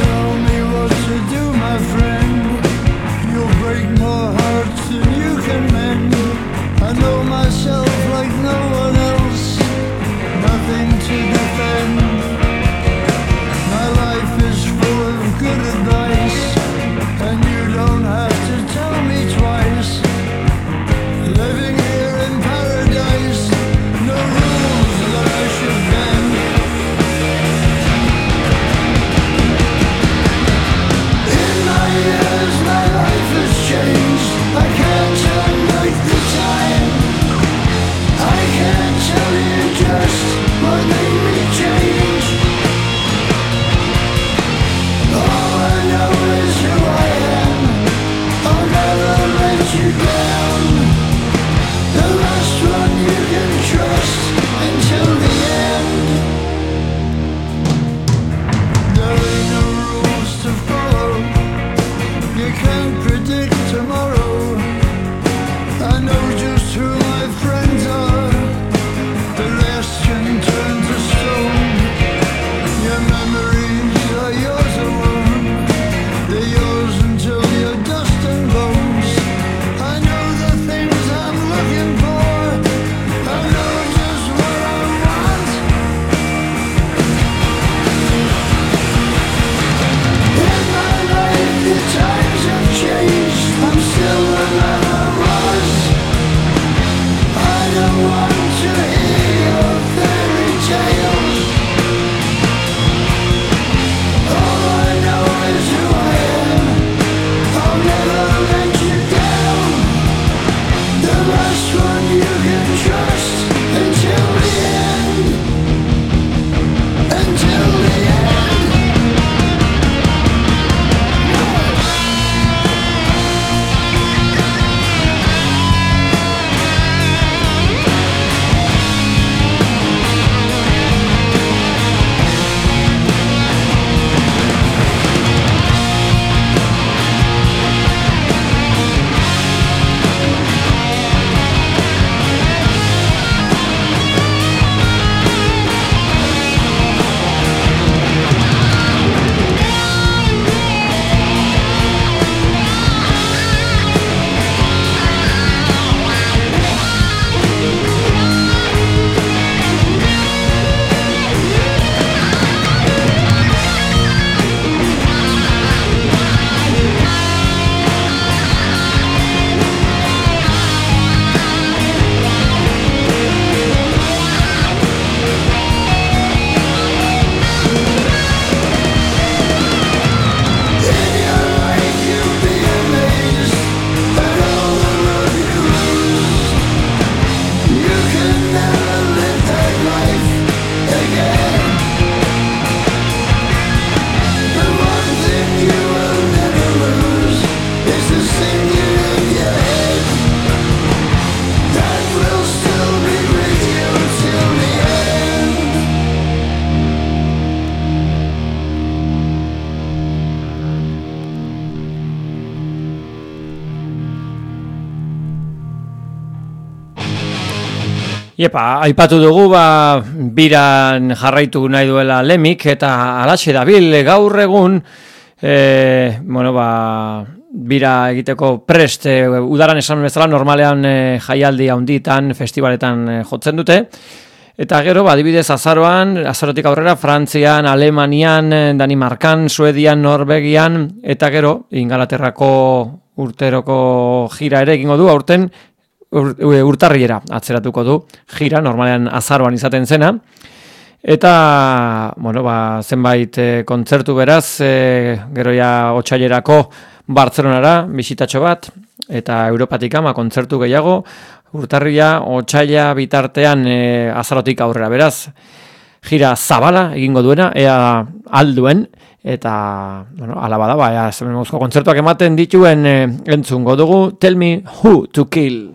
Iepa, aipatu dugu ba, biran jarraitu nahi duela Lemik, eta alaxe dabil gaur egun, e, bueno, ba, bira egiteko prest, e, udaran esan bezala normalean e, jaialdi handitan, festivaletan e, jotzen dute, eta gero, ba, adibidez azaroan, azarotik aurrera, Frantzian, Alemanian, Danimarkan, Suedian, Norvegian, eta gero, Ingalaterrako urteroko jira ere egingo du, aurten, Ur, urtarriera atzeratuko du, jira, normalean azaroan izaten zena, eta, bueno, ba, zenbait e, kontzertu beraz, e, gero ja otsailerako Bartzelonara, bisitatxo bat, eta Europatik ama kontzertu gehiago, urtarria, otsaila bitartean e, azarotik aurrera beraz, jira zabala egingo duena, ea alduen, eta, bueno, ala bada, ba, ea, zemenozko kontzertuak ematen dituen e, entzungo dugu, Tell Me Who to Kill.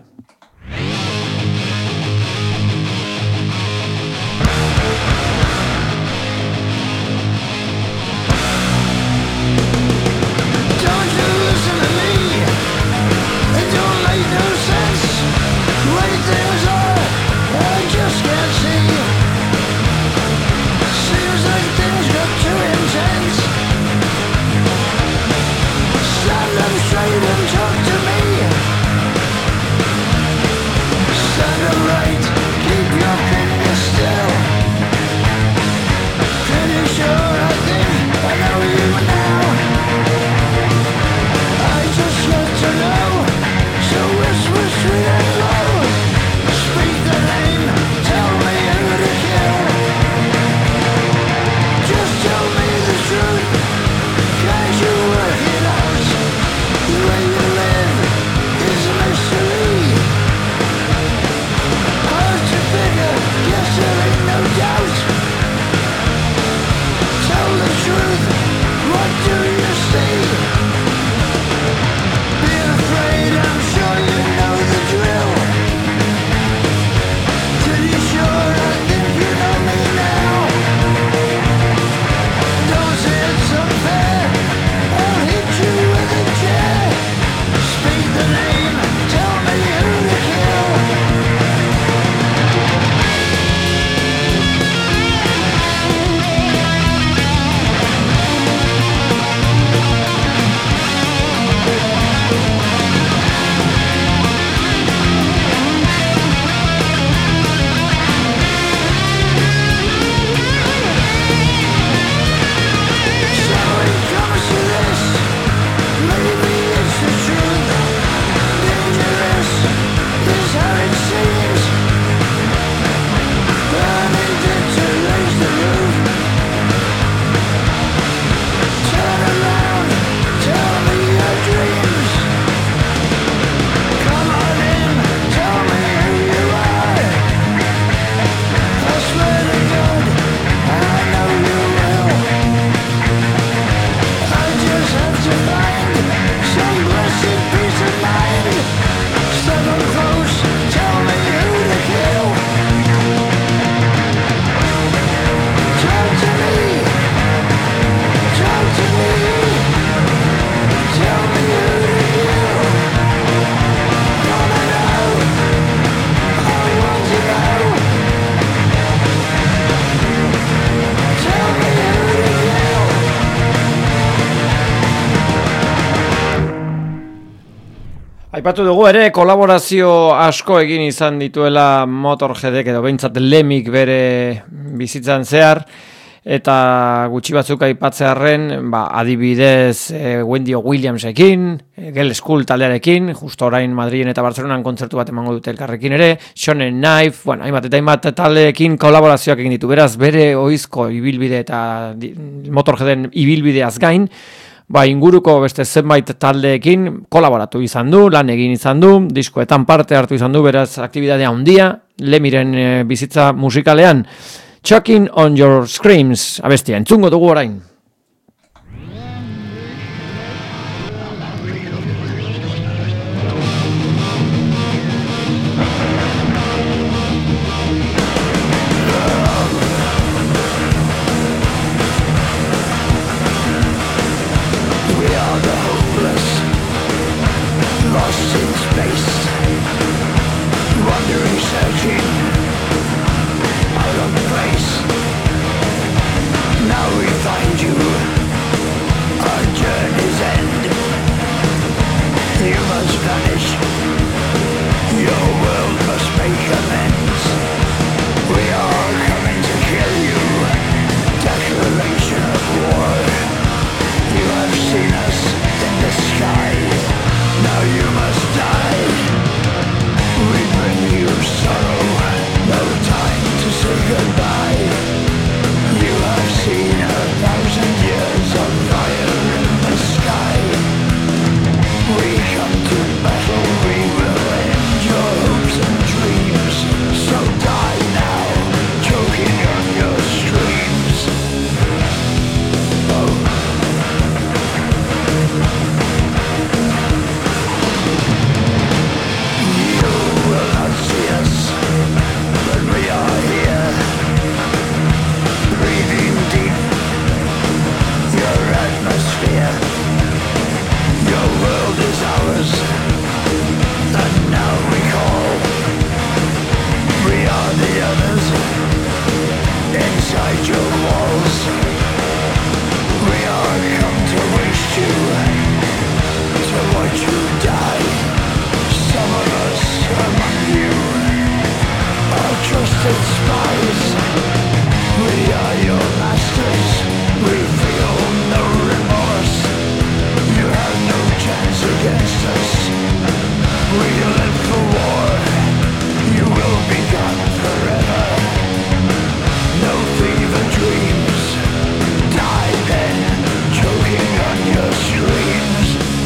Aipatu dugu ere kolaborazio asko egin izan dituela Motorheadek edo behintzat Lemik bere bizitzan zehar, eta gutxi batzuk aipatzearren, ba, adibidez e, Wendy Williamsekin, e, Girl School taldearekin, justo orain Madrilen eta Bartzelonan kontzertu bat emango dute elkarrekin ere, Shonen Knife, bueno, hainbat eta hainbat taldeekin kolaborazioak egin ditu, beraz bere ohizko ibilbide eta Motorheaden ibilbideaz gain, ba, inguruko beste zenbait taldeekin kolaboratu izan du, lan egin izan du, diskoetan parte hartu izan du, beraz aktibitatea handia, Lemiren e, bizitza musikalean, Choking on Your Screams, abestia, entzungo dugu orain. Lost in space, wandering, searching face. Now we find you, our journey's end. You must vanish, your world must make amends. We are coming to kill you, declaration of war. You have seen us in the sky, now you must die. We bring you sorrow, no time to say goodbye. You have seen a thousand years of fire in the sky. We come to battle, we will end your hopes and dreams. So die now, choking on your streams. Oh. You will not see us, but we are here, breathing deep your atmosphere. Your world is ours, and now we call. We are the others, inside your walls. We are come to waste you, to watch you die. Some of us among you are trusted spies. We are your masters, we feel no remorse. You have no chance against us. We live for war, you will be gone forever. No fever dreams, die then, choking on your screams.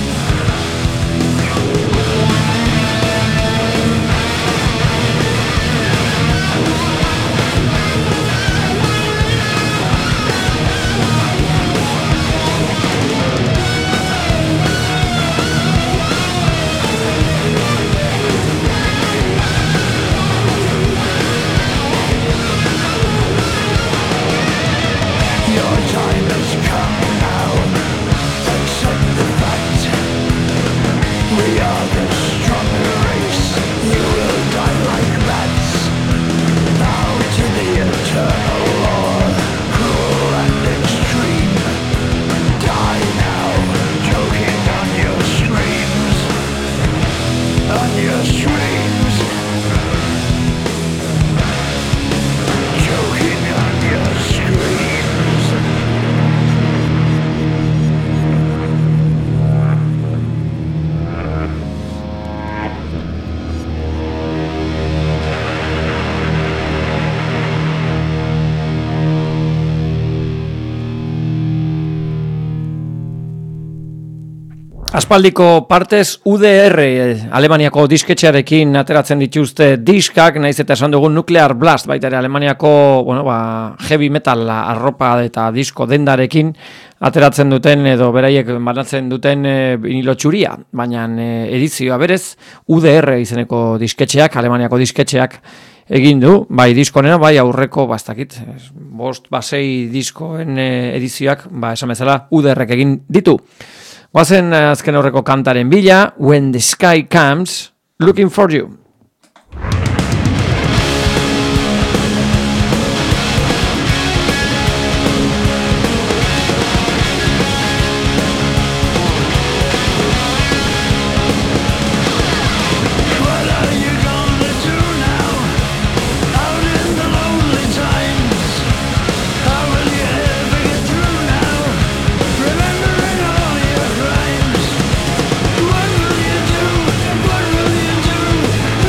Your time has come now, accept the fact. We are the stronger race, you will die like rats. Now to the eternal law, cruel and extreme. Die now, choking on your screams, on your screams. Choking on your screams. Aspaldiko partez U D R, Alemaniako disketxearekin ateratzen dituzte diskak, naiz eta esan dugun Nuclear Blast, baita ere Alemaniako bueno, ba, heavy metal arropa eta disko dendarekin ateratzen duten edo beraiek banatzen duten e, vinilo txuria, baina e, edizioa berez U D R izeneko disketxeak, Alemaniako disketxeak egin du, bai diskonena, bai aurreko, bastakit, bost, basei diskoen e, edizioak, ba esan bezala U D Rek egin ditu. Guazen azken horreko kantaren bila, When the Sky Comes, Looking for You. What are you gonna do now, out in the lonely times? How will you ever get through now, remembering all your crimes? What will you do, what will you do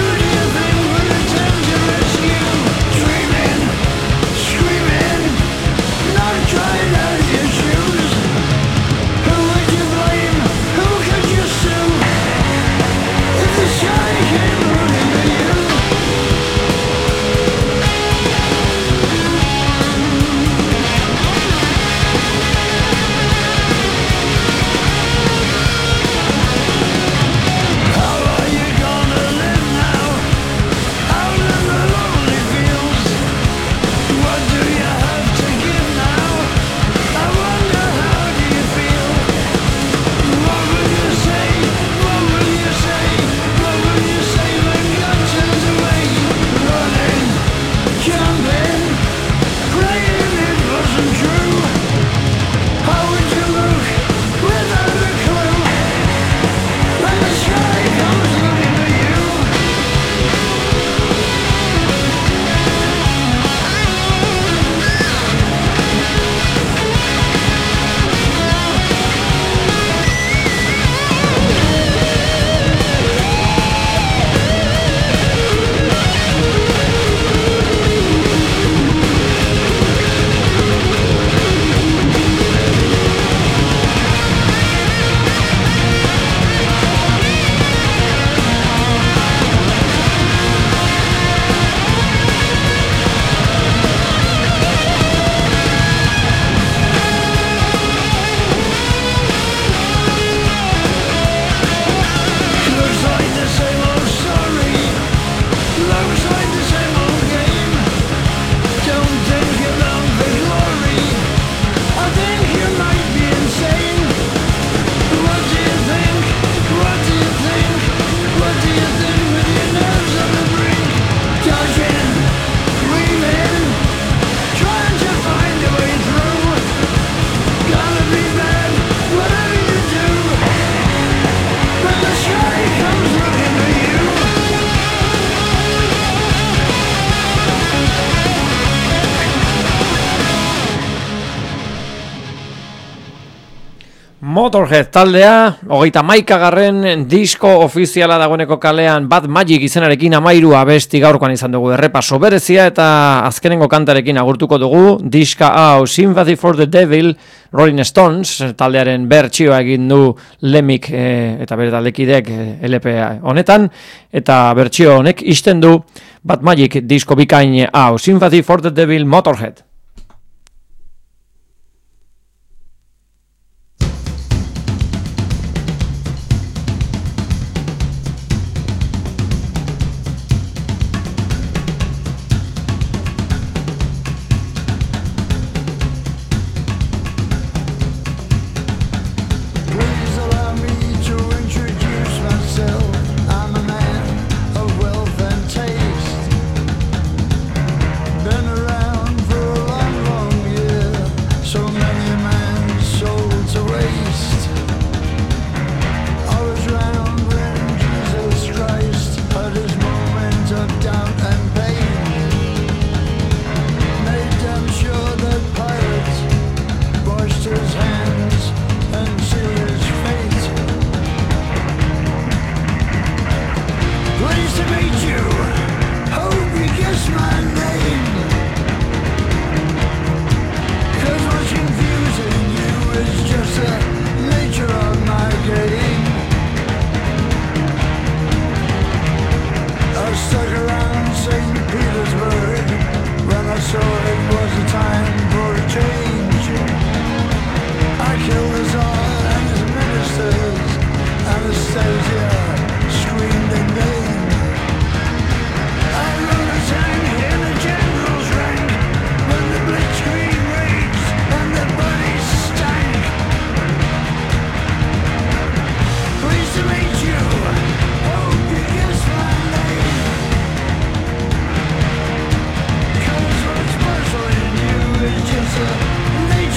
Motorhead taldea, hogeita maikagarren disko ofiziala dagoeneko kalean Bad Magic izenarekin amairu abesti gaurkoan izan dugu errepaso berezia eta azkenengo kantarekin agurtuko dugu diska hau Sympathy for the Devil Rolling Stones taldearen bertsioa egin du Lemik e, eta bere taldekidek e, L P honetan eta bertsio honek ixten du Bad Magic disko bikain hau Sympathy for the Devil Motorhead.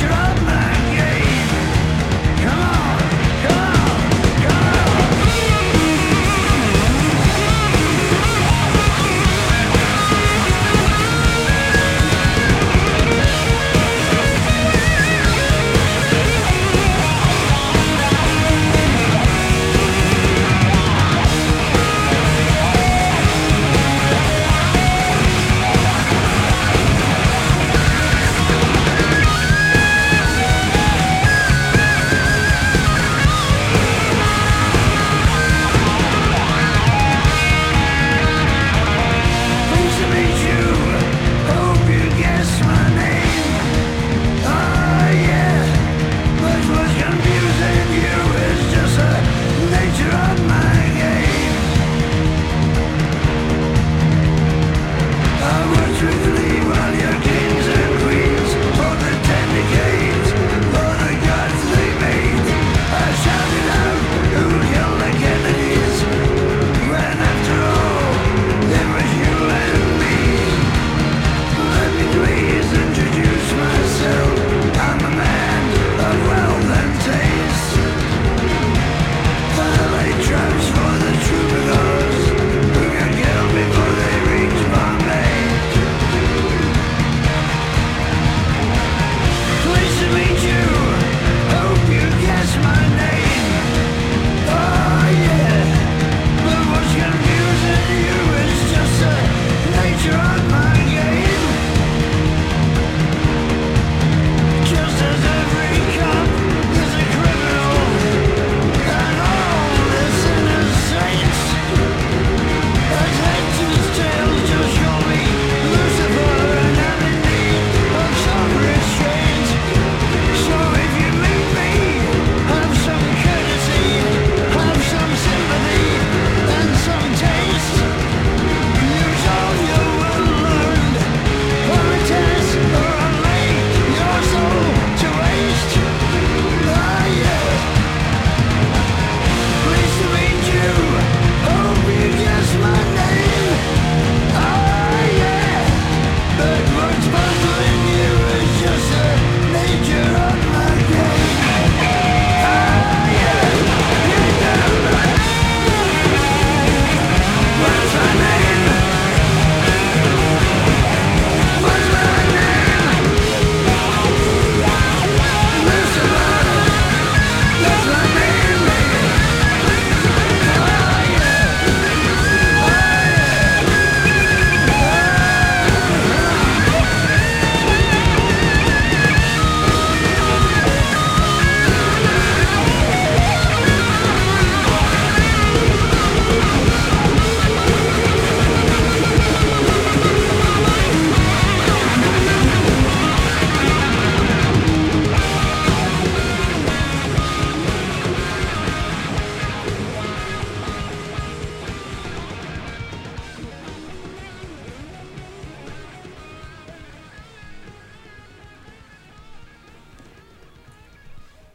Come on, come on.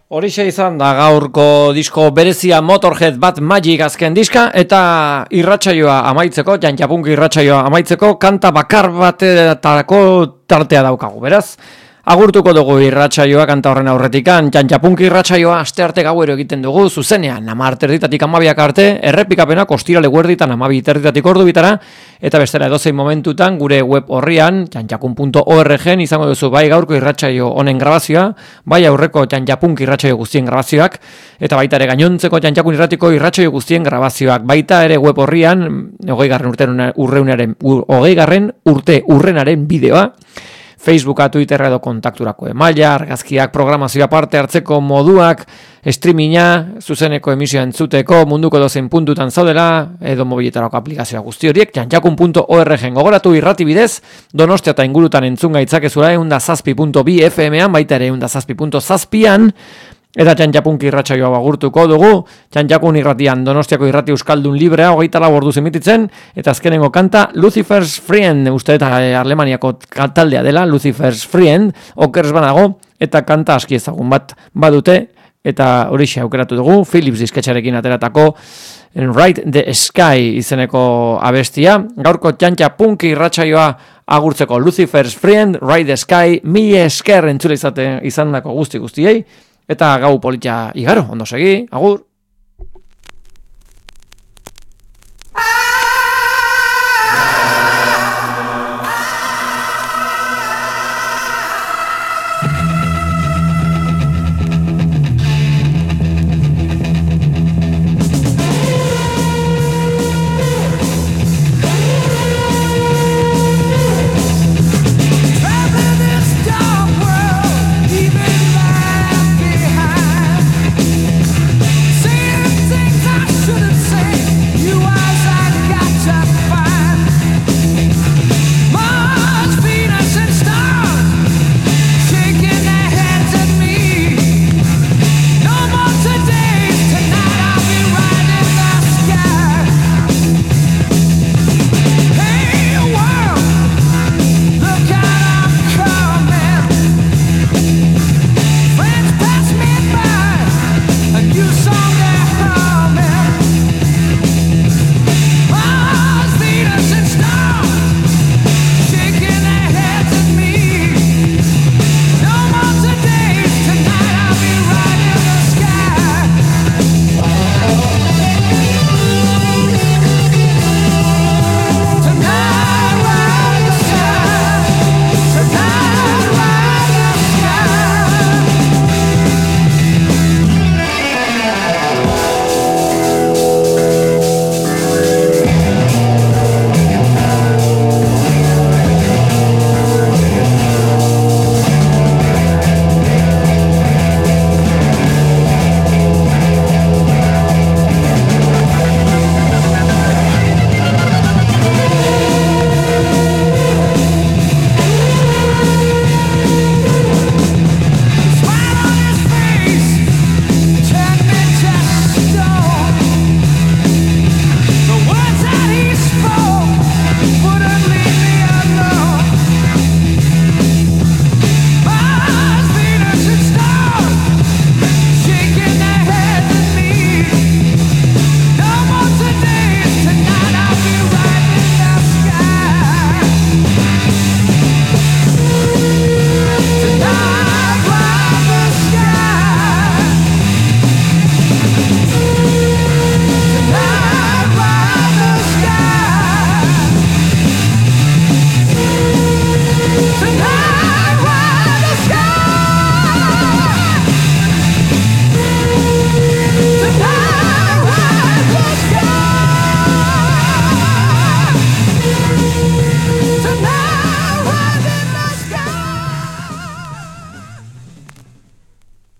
Horixe izan da gaurko disko berezia Motorhead Bad Magic azken diska, eta irratsaioa amaitzeko, jantjapunki irratsaioa amaitzeko, kanta bakar batetako tartea daukagu, beraz. Agurtuko dugu irratsaioa kanta horren aurretikan, jantjapunki irratsaioa astearte gauero egiten dugu, zuzenean, hamar terditatik hamabiak arte, errepikapenak ostirale guerditan hamabi terditatik ordu bitara, eta bestela edozein momentutan gure web horrian, jantjakun punto org izango duzu bai gaurko irratsaio honen grabazioa, bai aurreko jantjapunki irratsaio guztien grabazioak, eta baita ere gainontzeko jantjakun irratiko irratsaio guztien grabazioak, baita ere web horrian, hogeigarren urte urreunaren, hogeigarren urte urrenaren bideoa, Facebooka, Twitterra edo kontakturako emaila, argazkiak, programazioa parte hartzeko moduak, streaminga, zuzeneko emisioa entzuteko, munduko dozen puntutan zaudela, edo mobiletarako aplikazioa guzti horiek, jantjakun punto org gogoratu irrati bidez, Donostia eta ingurutan entzun gaitzakezula eunda zazpi punto bi F M-an, baita ere eunda zazpi punto zazpian, eta jantjapunki irratsaioa agurtuko dugu, jantjakun irratian Donostiako irrati euskaldun librea, hogeita lau orduz emititzen, eta azkenengo kanta Lucifer's Friend, uste eta Alemaniako taldea dela, Lucifer's Friend, okers banago, eta kanta aski ezagun bat badute, eta horixe aukeratu dugu, Philips disketxarekin ateratako Ride the Sky izeneko abestia, gaurko jantjapunki irratsaioa agurtzeko Lucifer's Friend, Ride the Sky, mila esker entzule izate izandako guzti guztiei, eta gau politia igaro, ondo segi, agur.